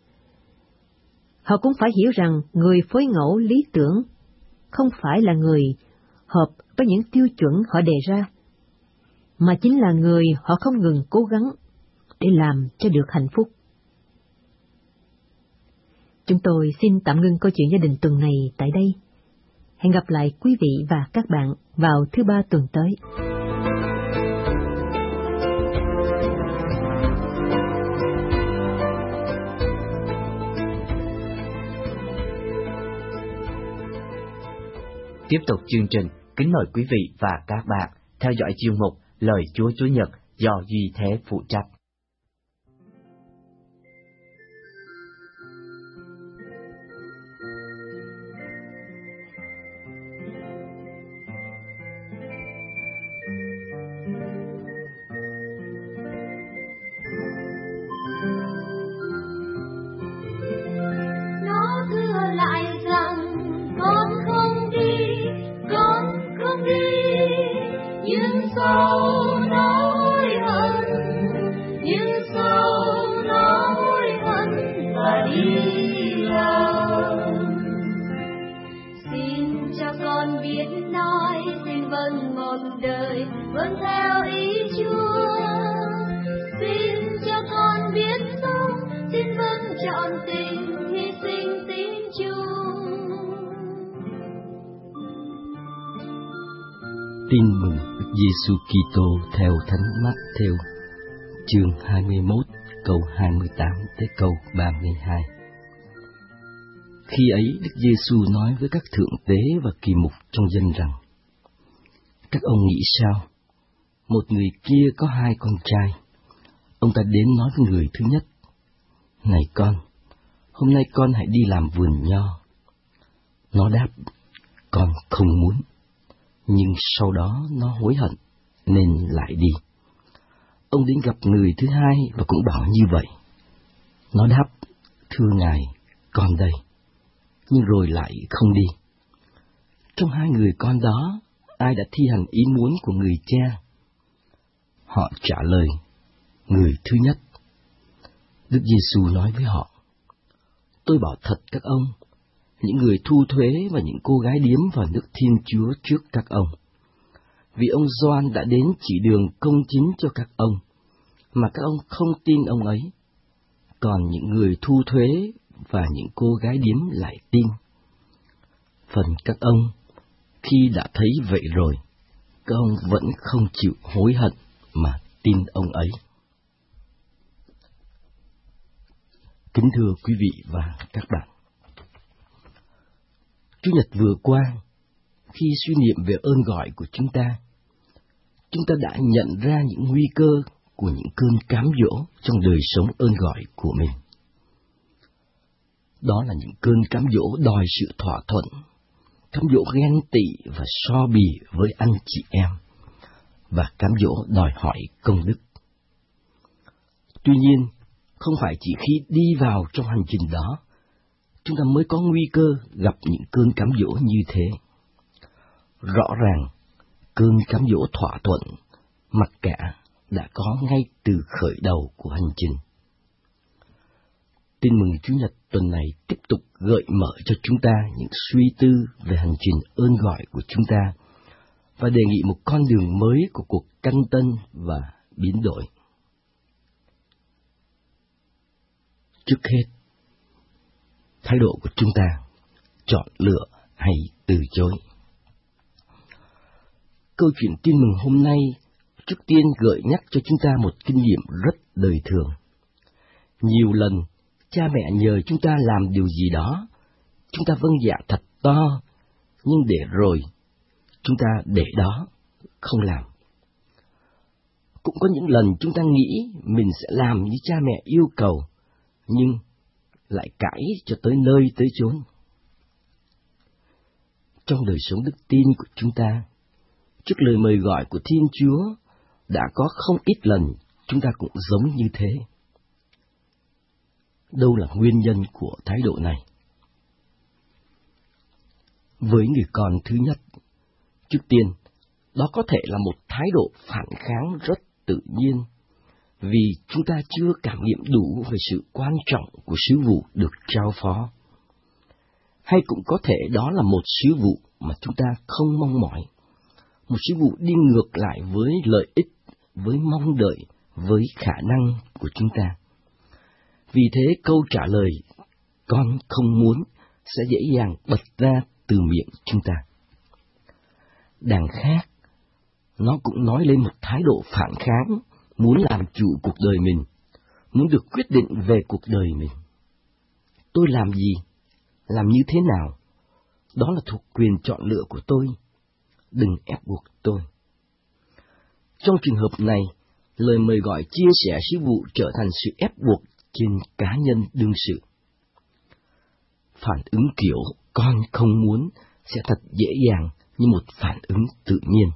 D: Họ cũng phải hiểu rằng người phối ngẫu lý tưởng không phải là người hợp với những tiêu chuẩn họ đề ra, mà chính là người họ không ngừng cố gắng để làm cho được hạnh phúc. Chúng tôi xin tạm ngưng câu chuyện gia đình tuần này tại đây. Hẹn gặp lại quý vị và các bạn vào thứ Ba tuần tới.
A: Tiếp tục chương trình, kính mời quý vị và các bạn theo dõi chuyên mục Lời Chúa Chúa Nhật do Duy Thế phụ trách.
E: cho con biết nói, xin vâng một đời vâng theo ý Chúa. Xin cho con biết sống, xin vâng trọn tình, hy sinh tín chung.
F: Tin mừng Đức Giêsu Kitô theo Thánh Mát-thêu, chương 21, câu 28 tới câu 32. Khi ấy, Đức Giêsu nói với các thượng tế và kỳ mục trong dân rằng: các ông nghĩ sao? Một người kia có 2 con trai. Ông ta đến nói với người thứ nhất: này con, hôm nay con hãy đi làm vườn nho. Nó đáp: con không muốn. Nhưng sau đó nó hối hận nên lại đi. Ông đến gặp người thứ hai và cũng bảo như vậy. Nó đáp: thưa ngài, con đây. Nhưng rồi lại không đi. Trong 2 người con đó, ai đã thi hành ý muốn của người cha? Họ trả lời: người thứ nhất. Đức Giêsu nói với họ: tôi bảo thật các ông, những người thu thuế và những cô gái điếm vào nước Thiên Chúa trước các ông. Vì ông Gioan đã đến chỉ đường công chính cho các ông, mà các ông không tin ông ấy. Còn những người thu thuế và những cô gái điếm lại tin. Phần các ông, khi đã thấy vậy rồi, các ông vẫn không chịu hối hận mà tin ông ấy. Kính thưa quý vị và các bạn, Chủ nhật vừa qua, khi suy niệm về ơn gọi của chúng ta đã nhận ra những nguy cơ của những cơn cám dỗ trong đời sống ơn gọi của mình. Đó là những cơn cám dỗ đòi sự thỏa thuận, cám dỗ ghen tị và so bì với anh chị em, và cám dỗ đòi hỏi công đức. Tuy nhiên, không phải chỉ khi đi vào trong hành trình đó, chúng ta mới có nguy cơ gặp những cơn cám dỗ như thế. Rõ ràng, cơn cám dỗ thỏa thuận, mặc cả, đã có ngay từ khởi đầu của hành trình. Tin mừng Chủ nhật tuần này tiếp tục gợi mở cho chúng ta những suy tư về hành trình ơn gọi của chúng ta, và đề nghị một con đường mới của cuộc canh tân và biến đổi. Trước hết, thái độ của chúng ta, chọn lựa hay từ chối. Câu chuyện tin mừng hôm nay trước tiên gợi nhắc cho chúng ta một kinh nghiệm rất đời thường. Nhiều lần, cha mẹ nhờ chúng ta làm điều gì đó, chúng ta vâng dạ thật to, nhưng để rồi, chúng ta để đó, không làm. Cũng có những lần chúng ta nghĩ mình sẽ làm như cha mẹ yêu cầu, nhưng lại cãi cho tới nơi tới chốn. Trong đời sống đức tin của chúng ta, trước lời mời gọi của Thiên Chúa, đã có không ít lần chúng ta cũng giống như thế. Đâu là nguyên nhân của thái độ này? Với người con thứ nhất, trước tiên, đó có thể là một thái độ phản kháng rất tự nhiên, vì chúng ta chưa cảm nghiệm đủ về sự quan trọng của sứ vụ được trao phó. Hay cũng có thể đó là một sứ vụ mà chúng ta không mong mỏi, một sứ vụ đi ngược lại với lợi ích, với mong đợi, với khả năng của chúng ta. Vì thế câu trả lời "con không muốn" sẽ dễ dàng bật ra từ miệng chúng ta. Đằng khác, nó cũng nói lên một thái độ phản kháng, muốn làm chủ cuộc đời mình, muốn được quyết định về cuộc đời mình. Tôi làm gì? Làm như thế nào? Đó là thuộc quyền chọn lựa của tôi. Đừng ép buộc tôi. Trong trường hợp này, lời mời gọi chia sẻ sứ vụ trở thành sự ép buộc trên cá nhân đương sự. Phản ứng kiểu "con không muốn" sẽ thật dễ dàng như một phản ứng tự nhiên.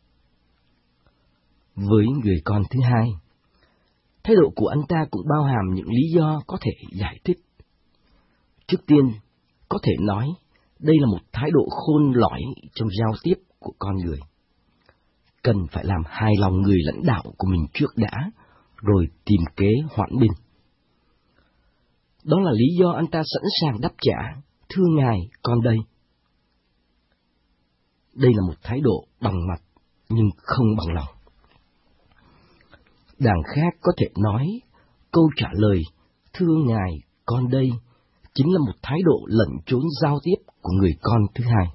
F: Với người con thứ hai, thái độ của anh ta cũng bao hàm những lý do có thể giải thích. Trước tiên, có thể nói đây là một thái độ khôn lỏi trong giao tiếp của con người. Cần phải làm hài lòng người lãnh đạo của mình trước đã, rồi tìm kế hoãn binh. Đó là lý do anh ta sẵn sàng đáp trả: "Thưa ngài, con đây." đây là một thái độ bằng mặt nhưng không bằng lòng. Đằng khác có thể nói, câu trả lời, thưa Ngài, con đây, chính là một thái độ lẩn trốn giao tiếp của người con thứ hai.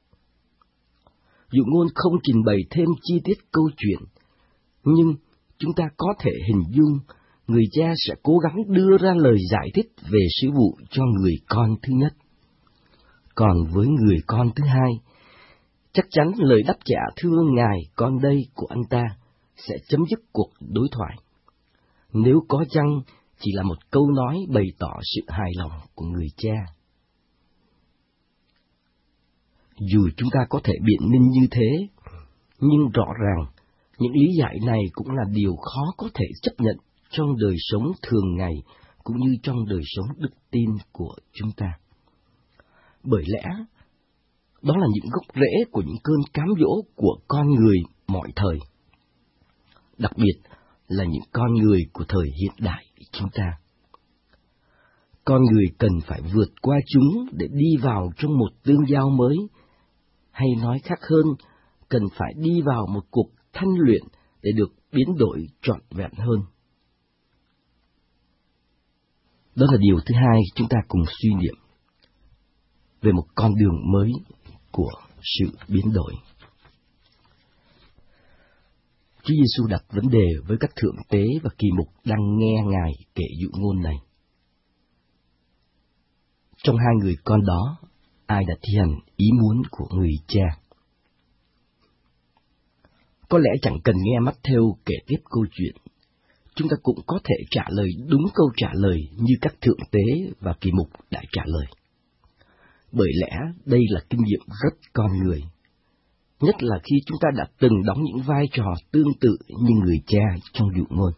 F: Dụ ngôn không trình bày thêm chi tiết câu chuyện, nhưng chúng ta có thể hình dung người cha sẽ cố gắng đưa ra lời giải thích về sứ vụ cho người con thứ nhất. Còn với người con thứ hai, chắc chắn lời đáp trả thưa Ngài con đây của anh ta sẽ chấm dứt cuộc đối thoại. Nếu có chăng chỉ là một câu nói bày tỏ sự hài lòng của người cha. Dù chúng ta có thể biện minh như thế, nhưng rõ ràng những lý giải này cũng là điều khó có thể chấp nhận trong đời sống thường ngày cũng như trong đời sống đức tin của chúng ta. Bởi lẽ, đó là những gốc rễ của những cơn cám dỗ của con người mọi thời, đặc biệt là những con người của thời hiện đại chúng ta. Con người cần phải vượt qua chúng để đi vào trong một tương giao mới, hay nói khác hơn, cần phải đi vào một cuộc thanh luyện để được biến đổi trọn vẹn hơn. Đó là điều thứ hai chúng ta cùng suy niệm về một con đường mới của sự biến đổi. Chúa Giêsu đặt vấn đề với các thượng tế và kỳ mục đang nghe Ngài kể dụ ngôn này. Trong hai người con đó, ai đã thi hành ý muốn của người cha? Có lẽ chẳng cần nghe Matthew kể tiếp câu chuyện, chúng ta cũng có thể trả lời đúng câu trả lời như các thượng tế và kỳ mục đã trả lời. Bởi lẽ đây là kinh nghiệm rất con người, nhất là khi chúng ta đã từng đóng những vai trò tương tự như người cha trong dụ ngôn.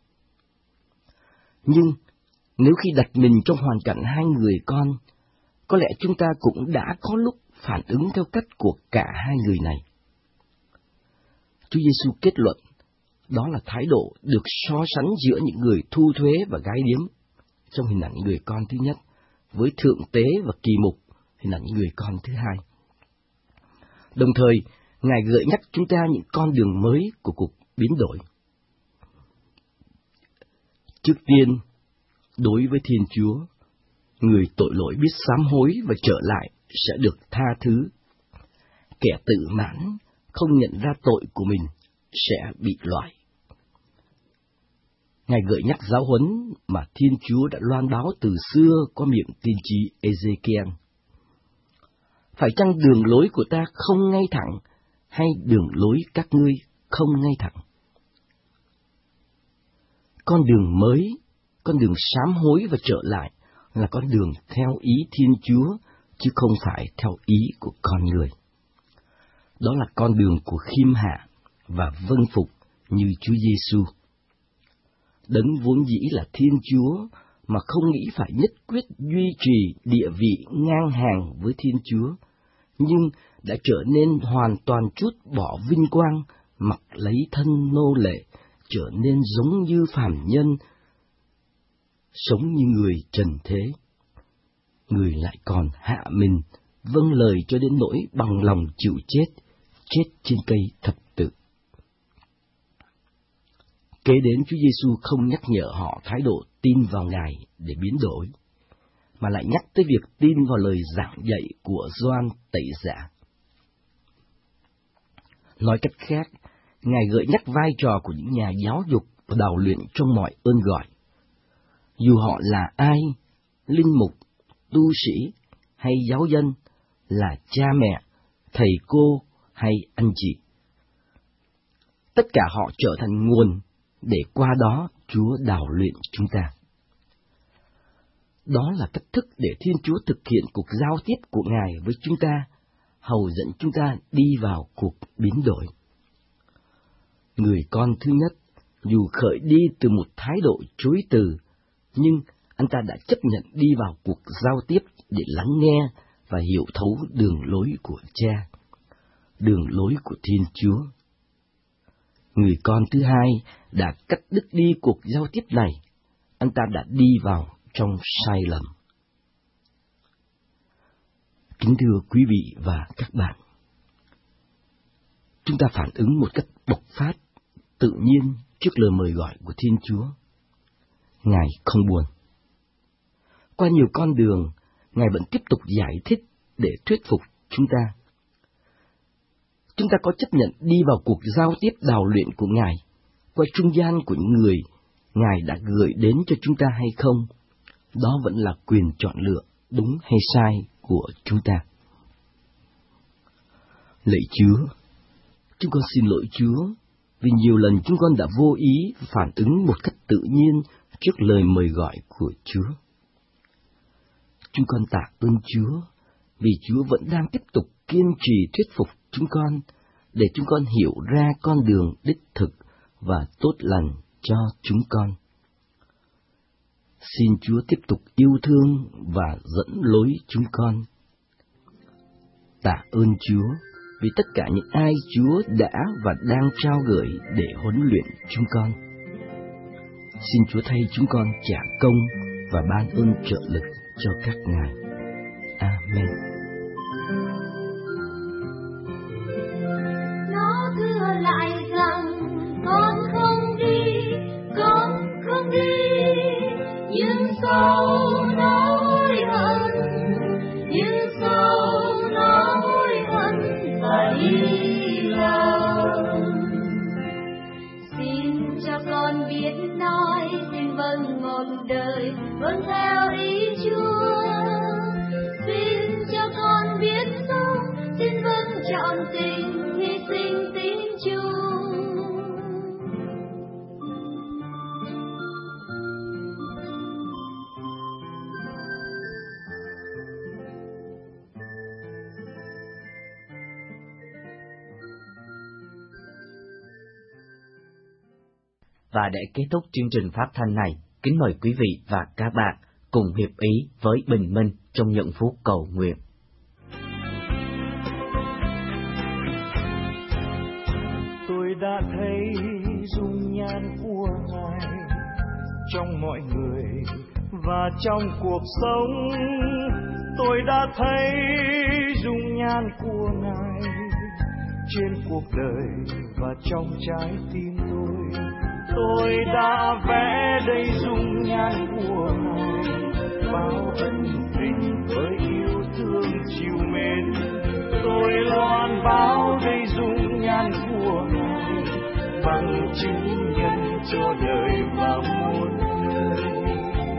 F: Nhưng nếu khi đặt mình trong hoàn cảnh hai người con, có lẽ chúng ta cũng đã có lúc phản ứng theo cách của cả hai người này. Chúa Giêsu kết luận, đó là thái độ được so sánh giữa những người thu thuế và gái điếm, trong hình ảnh người con thứ nhất, với thượng tế và kỳ mục, hình ảnh người con thứ hai. Đồng thời, Ngài gợi nhắc chúng ta những con đường mới của cuộc biến đổi. Trước tiên, đối với Thiên Chúa, người tội lỗi biết sám hối và trở lại sẽ được tha thứ. Kẻ tự mãn, không nhận ra tội của mình, sẽ bị loại. Ngài gợi nhắc giáo huấn mà Thiên Chúa đã loan báo từ xưa qua miệng tiên tri Ezekiel. Phải chăng đường lối của ta không ngay thẳng, hay đường lối các ngươi không ngay thẳng? Con đường mới, con đường sám hối và trở lại là con đường theo ý Thiên Chúa, chứ không phải theo ý của con người. Đó là con đường của khiêm hạ và vâng phục như Chúa Giêsu. Đấng vốn dĩ là Thiên Chúa mà không nghĩ phải nhất quyết duy trì địa vị ngang hàng với Thiên Chúa, nhưng đã trở nên hoàn toàn trút bỏ vinh quang, mặc lấy thân nô lệ, trở nên giống như phàm nhân, sống như người trần thế. Người lại còn hạ mình, vâng lời cho đến nỗi bằng lòng chịu chết, chết trên cây thập tự. Kế đến Chúa Giêsu không nhắc nhở họ thái độ tin vào Ngài để biến đổi, mà lại nhắc tới việc tin vào lời giảng dạy của Gioan Tẩy Giả. Nói cách khác, Ngài gợi nhắc vai trò của những nhà giáo dục và đào luyện trong mọi ơn gọi. Dù họ là ai, linh mục, tu sĩ hay giáo dân, là cha mẹ, thầy cô hay anh chị. Tất cả họ trở thành nguồn để qua đó Chúa đào luyện chúng ta. Đó là cách thức để Thiên Chúa thực hiện cuộc giao tiếp của Ngài với chúng ta, hầu dẫn chúng ta đi vào cuộc biến đổi. Người con thứ nhất, dù khởi đi từ một thái độ chối từ, nhưng anh ta đã chấp nhận đi vào cuộc giao tiếp để lắng nghe và hiểu thấu đường lối của Cha, đường lối của Thiên Chúa. Người con thứ hai đã cắt đứt đi cuộc giao tiếp này, anh ta đã đi vào trong sai lầm. Kính thưa quý vị và các bạn, chúng ta phản ứng một cách bộc phát, tự nhiên trước lời mời gọi của Thiên Chúa. Ngài không buồn. Qua nhiều con đường, Ngài vẫn tiếp tục giải thích để thuyết phục chúng ta. Chúng ta có chấp nhận đi vào cuộc giao tiếp đào luyện của Ngài, qua trung gian của những người Ngài đã gửi đến cho chúng ta hay không? Đó vẫn là quyền chọn lựa đúng hay sai của chúng ta. Lạy Chúa, chúng con xin lỗi Chúa, vì nhiều lần chúng con đã vô ý phản ứng một cách tự nhiên trước lời mời gọi của Chúa. Chúng con tạ ơn Chúa, vì Chúa vẫn đang tiếp tục kiên trì thuyết phục chúng con, để chúng con hiểu ra con đường đích thực và tốt lành cho chúng con. Xin Chúa tiếp tục yêu thương và dẫn lối chúng con. Tạ ơn Chúa, vì tất cả những ai Chúa đã và đang trao gửi để huấn luyện chúng con. Xin Chúa thay chúng con trả công và ban ơn trợ lực cho các ngài. Amen.
E: Nó thưa lại rằng con không đi, nhưng sau nó hối hận, và đi lòng. Xin cho con biết nói, xin vâng một đời, vâng theo ý Chúa. Xin cho con biết sống, xin vâng trọn tình, hy sinh tín chung.
A: Và để kết thúc chương trình phát thanh này, kính mời quý vị và các bạn cùng hiệp ý với Bình Minh trong những phút cầu nguyện.
G: Tôi đã thấy dung nhan của Ngài trong mọi người và trong cuộc sống. Tôi đã thấy dung nhan của Ngài trên cuộc đời và trong trái tim tôi. Tôi đã vẽ đầy dung nhan của Ngài, bao ân tình với yêu thương chiều mến. Tôi loan báo đầy dung nhan của Ngài, bằng chứng nhân cho đời và muôn đời.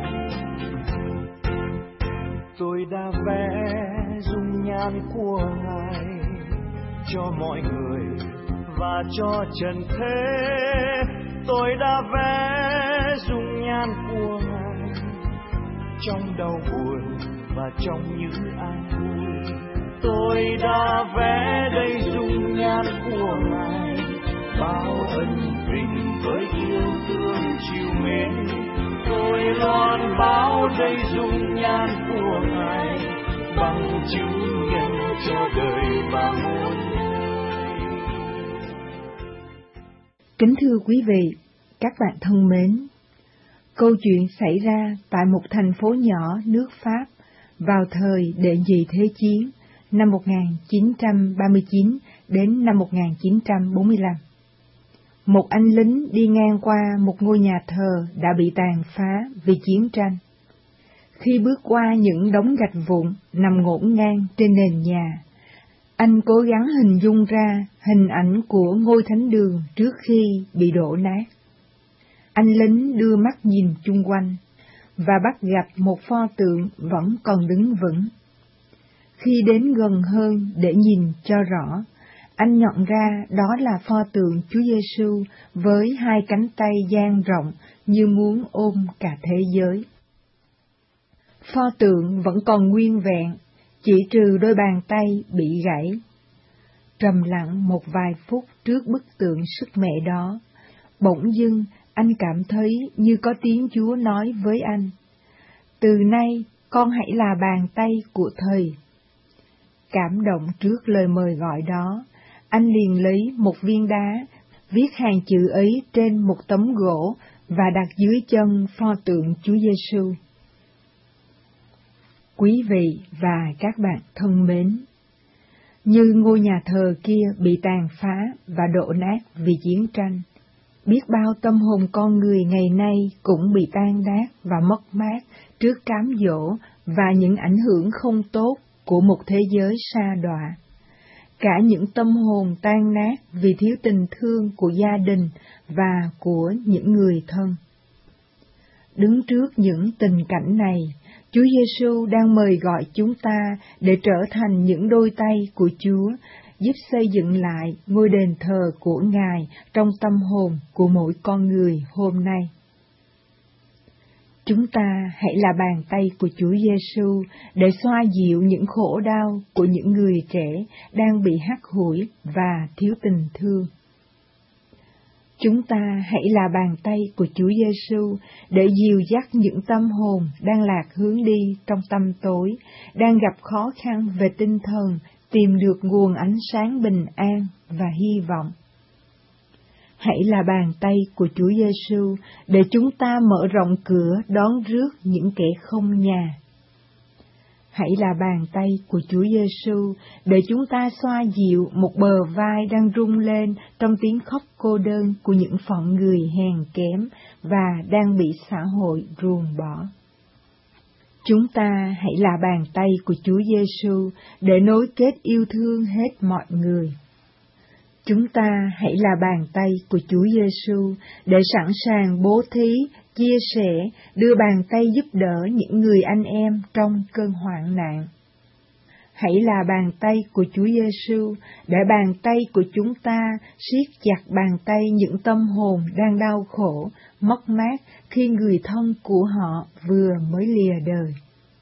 G: Tôi đã vẽ dung nhan của Ngài cho mọi người và cho trần thế. Tôi đã vẽ dung nhan của Ngài trong đau buồn và trong những an vui. Tôi đã vẽ đầy dung nhan của Ngài, bao ân tình với yêu thương chiều mến. Tôi loan báo đầy dung nhan của Ngài, bằng chứng nhân cho đời và muôn đời.
C: Kính thưa quý vị, các bạn thân mến, câu chuyện xảy ra tại một thành phố nhỏ nước Pháp vào thời Đệ Nhị Thế Chiến năm 1939 đến năm 1945. Một anh lính đi ngang qua một ngôi nhà thờ đã bị tàn phá vì chiến tranh. Khi bước qua những đống gạch vụn nằm ngổn ngang trên nền nhà, anh cố gắng hình dung ra hình ảnh của ngôi thánh đường trước khi bị đổ nát. Anh lính đưa mắt nhìn chung quanh và bắt gặp một pho tượng vẫn còn đứng vững. Khi đến gần hơn để nhìn cho rõ, anh nhận ra đó là pho tượng Chúa Giêsu với hai cánh tay dang rộng như muốn ôm cả thế giới. Pho tượng vẫn còn nguyên vẹn, chỉ trừ đôi bàn tay bị gãy. Trầm lặng một vài phút trước bức tượng sức mẹ đó, bỗng dưng anh cảm thấy như có tiếng Chúa nói với anh: "Từ nay con hãy là bàn tay của Thầy." Cảm động trước lời mời gọi đó, anh liền lấy một viên đá, viết hàng chữ ấy trên một tấm gỗ và đặt dưới chân pho tượng Chúa Giêsu. Quý vị và các bạn thân mến, Như ngôi nhà thờ kia bị tàn phá và đổ nát vì chiến tranh, biết bao tâm hồn con người ngày nay cũng bị tan nát và mất mát trước cám dỗ và những ảnh hưởng không tốt của một thế giới sa đọa. Cả những tâm hồn tan nát vì thiếu tình thương của gia đình và của những người thân. Đứng trước những tình cảnh này, Chúa Giêsu đang mời gọi chúng ta để trở thành những đôi tay của Chúa, giúp xây dựng lại ngôi đền thờ của Ngài trong tâm hồn của mỗi con người hôm nay. Chúng ta hãy là bàn tay của Chúa Giêsu để xoa dịu những khổ đau của những người trẻ đang bị hắt hủi và thiếu tình thương. Chúng ta hãy là bàn tay của Chúa Giêsu để dìu dắt những tâm hồn đang lạc hướng đi trong tăm tối, đang gặp khó khăn về tinh thần, tìm được nguồn ánh sáng bình an và hy vọng. Hãy là bàn tay của Chúa Giêsu để chúng ta mở rộng cửa đón rước những kẻ không nhà. Hãy là bàn tay của Chúa Giêsu để chúng ta xoa dịu một bờ vai đang rung lên trong tiếng khóc cô đơn của những phận người hèn kém và đang bị xã hội ruồng bỏ. Chúng ta hãy là bàn tay của Chúa Giêsu để nối kết yêu thương hết mọi người. Chúng ta hãy là bàn tay của Chúa Giêsu để sẵn sàng bố thí, chia sẻ, đưa bàn tay giúp đỡ những người anh em trong cơn hoạn nạn. Hãy là bàn tay của Chúa Giêsu để bàn tay của chúng ta siết chặt bàn tay những tâm hồn đang đau khổ, mất mát khi người thân của họ vừa mới lìa đời.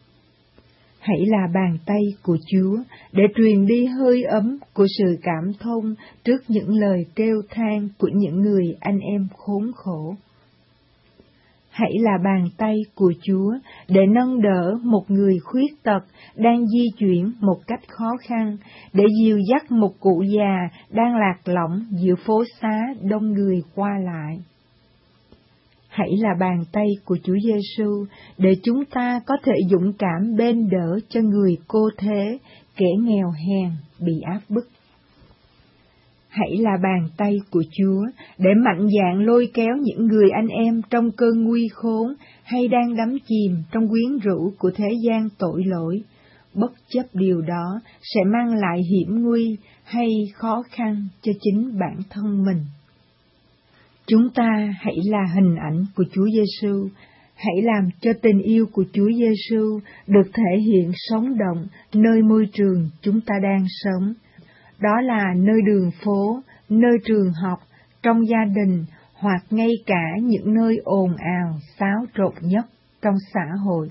C: Hãy là bàn tay của Chúa để truyền đi hơi ấm của sự cảm thông trước những lời kêu than của những người anh em khốn khổ. Hãy là bàn tay của Chúa để nâng đỡ một người khuyết tật đang di chuyển một cách khó khăn, để dìu dắt một cụ già đang lạc lõng giữa phố xá đông người qua lại. Hãy là bàn tay của Chúa Giêsu để chúng ta có thể dũng cảm bên đỡ cho người cô thế, kẻ nghèo hèn bị áp bức. Hãy là bàn tay của Chúa để mạnh dạn lôi kéo những người anh em trong cơn nguy khốn hay đang đắm chìm trong quyến rũ của thế gian tội lỗi, bất chấp điều đó sẽ mang lại hiểm nguy hay khó khăn cho chính bản thân mình. Chúng ta hãy là hình ảnh của Chúa Giêsu, hãy làm cho tình yêu của Chúa Giêsu được thể hiện sống động nơi môi trường chúng ta đang sống. Đó là nơi đường phố, nơi trường học, trong gia đình hoặc ngay cả những nơi ồn ào, xáo trộn nhất trong xã hội.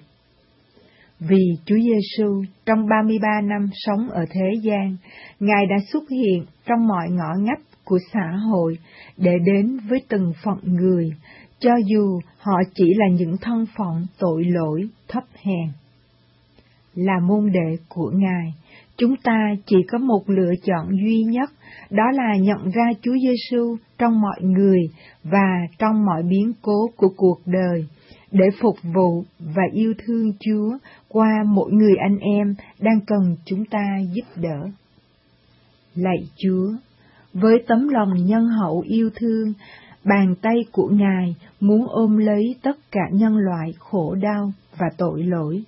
C: Vì Chúa Giêsu trong 33 năm sống ở thế gian, Ngài đã xuất hiện trong mọi ngõ ngách của xã hội để đến với từng phận người, cho dù họ chỉ là những thân phận tội lỗi thấp hèn. Là môn đệ của Ngài, chúng ta chỉ có một lựa chọn duy nhất, đó là nhận ra Chúa Giêsu trong mọi người và trong mọi biến cố của cuộc đời, để phục vụ và yêu thương Chúa qua mỗi người anh em đang cần chúng ta giúp đỡ. Lạy Chúa, với tấm lòng nhân hậu yêu thương, bàn tay của Ngài muốn ôm lấy tất cả nhân loại khổ đau và tội lỗi.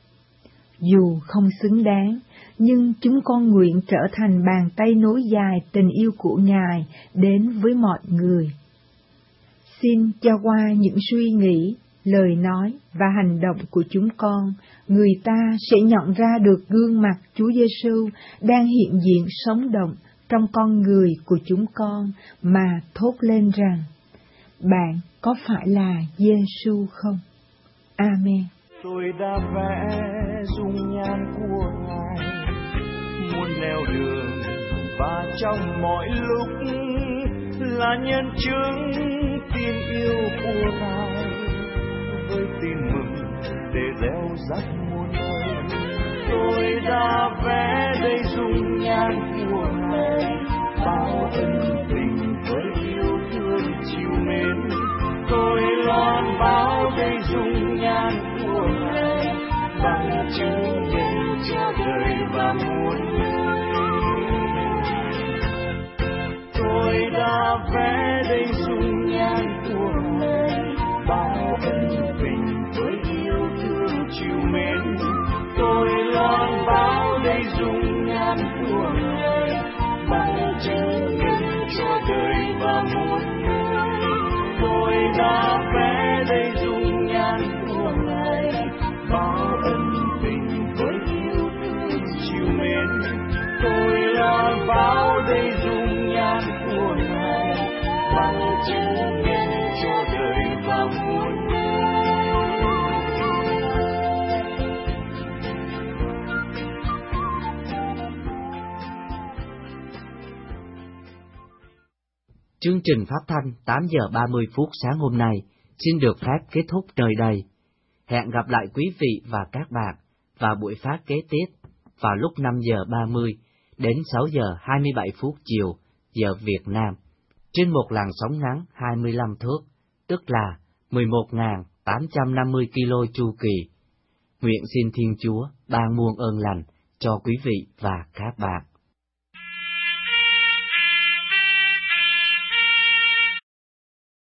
C: Dù không xứng đáng, nhưng chúng con nguyện trở thành bàn tay nối dài tình yêu của Ngài đến với mọi người. Xin cho qua những suy nghĩ, lời nói và hành động của chúng con, người ta sẽ nhận ra được gương mặt Chúa Giêsu đang hiện diện sống động trong con người của chúng con mà thốt lên rằng: bạn có phải là Giêsu không? Amen.
G: Tôi đã vẽ dung nhan của Ngài muôn nẻo đường, và trong mọi lúc là nhân chứng tin yêu của Ngài. Với tin mừng để gieo rắc muôn nơi, tôi đã vẽ đây dung nhan của Ngài, bao ân tình với yêu thương chiều mến. Tôi loan báo đây dung nhan của Ngài, bằng chứng nhân cho đời và muôn người. đã vẽ đầy dung nhan của Ngài, bao ân tình với yêu thương trìu mến. Tôi loan báo đầy dung nhan của Ngài, bằng chứng nhân cho đời và muôn người. Tôi đã vẽ đầy dung nhan của Ngài, bao ân tình với yêu thương trìu mến. Tôi loan báo đầy dung nhan của Ngài, bằng chứng nhân cho đời và muôn người.
A: Chương trình phát thanh 8 giờ 30 phút sáng hôm nay xin được phép kết thúc nơi đây. Hẹn gặp lại quý vị và các bạn vào buổi phát kế tiếp vào lúc 5 giờ 30 đến 6 giờ 27 phút chiều giờ Việt Nam trên một làn sóng ngắn 25 thước, tức là 11.850 kilo chu kỳ. Nguyện xin Thiên Chúa ban muôn ơn lành cho quý vị và các bạn.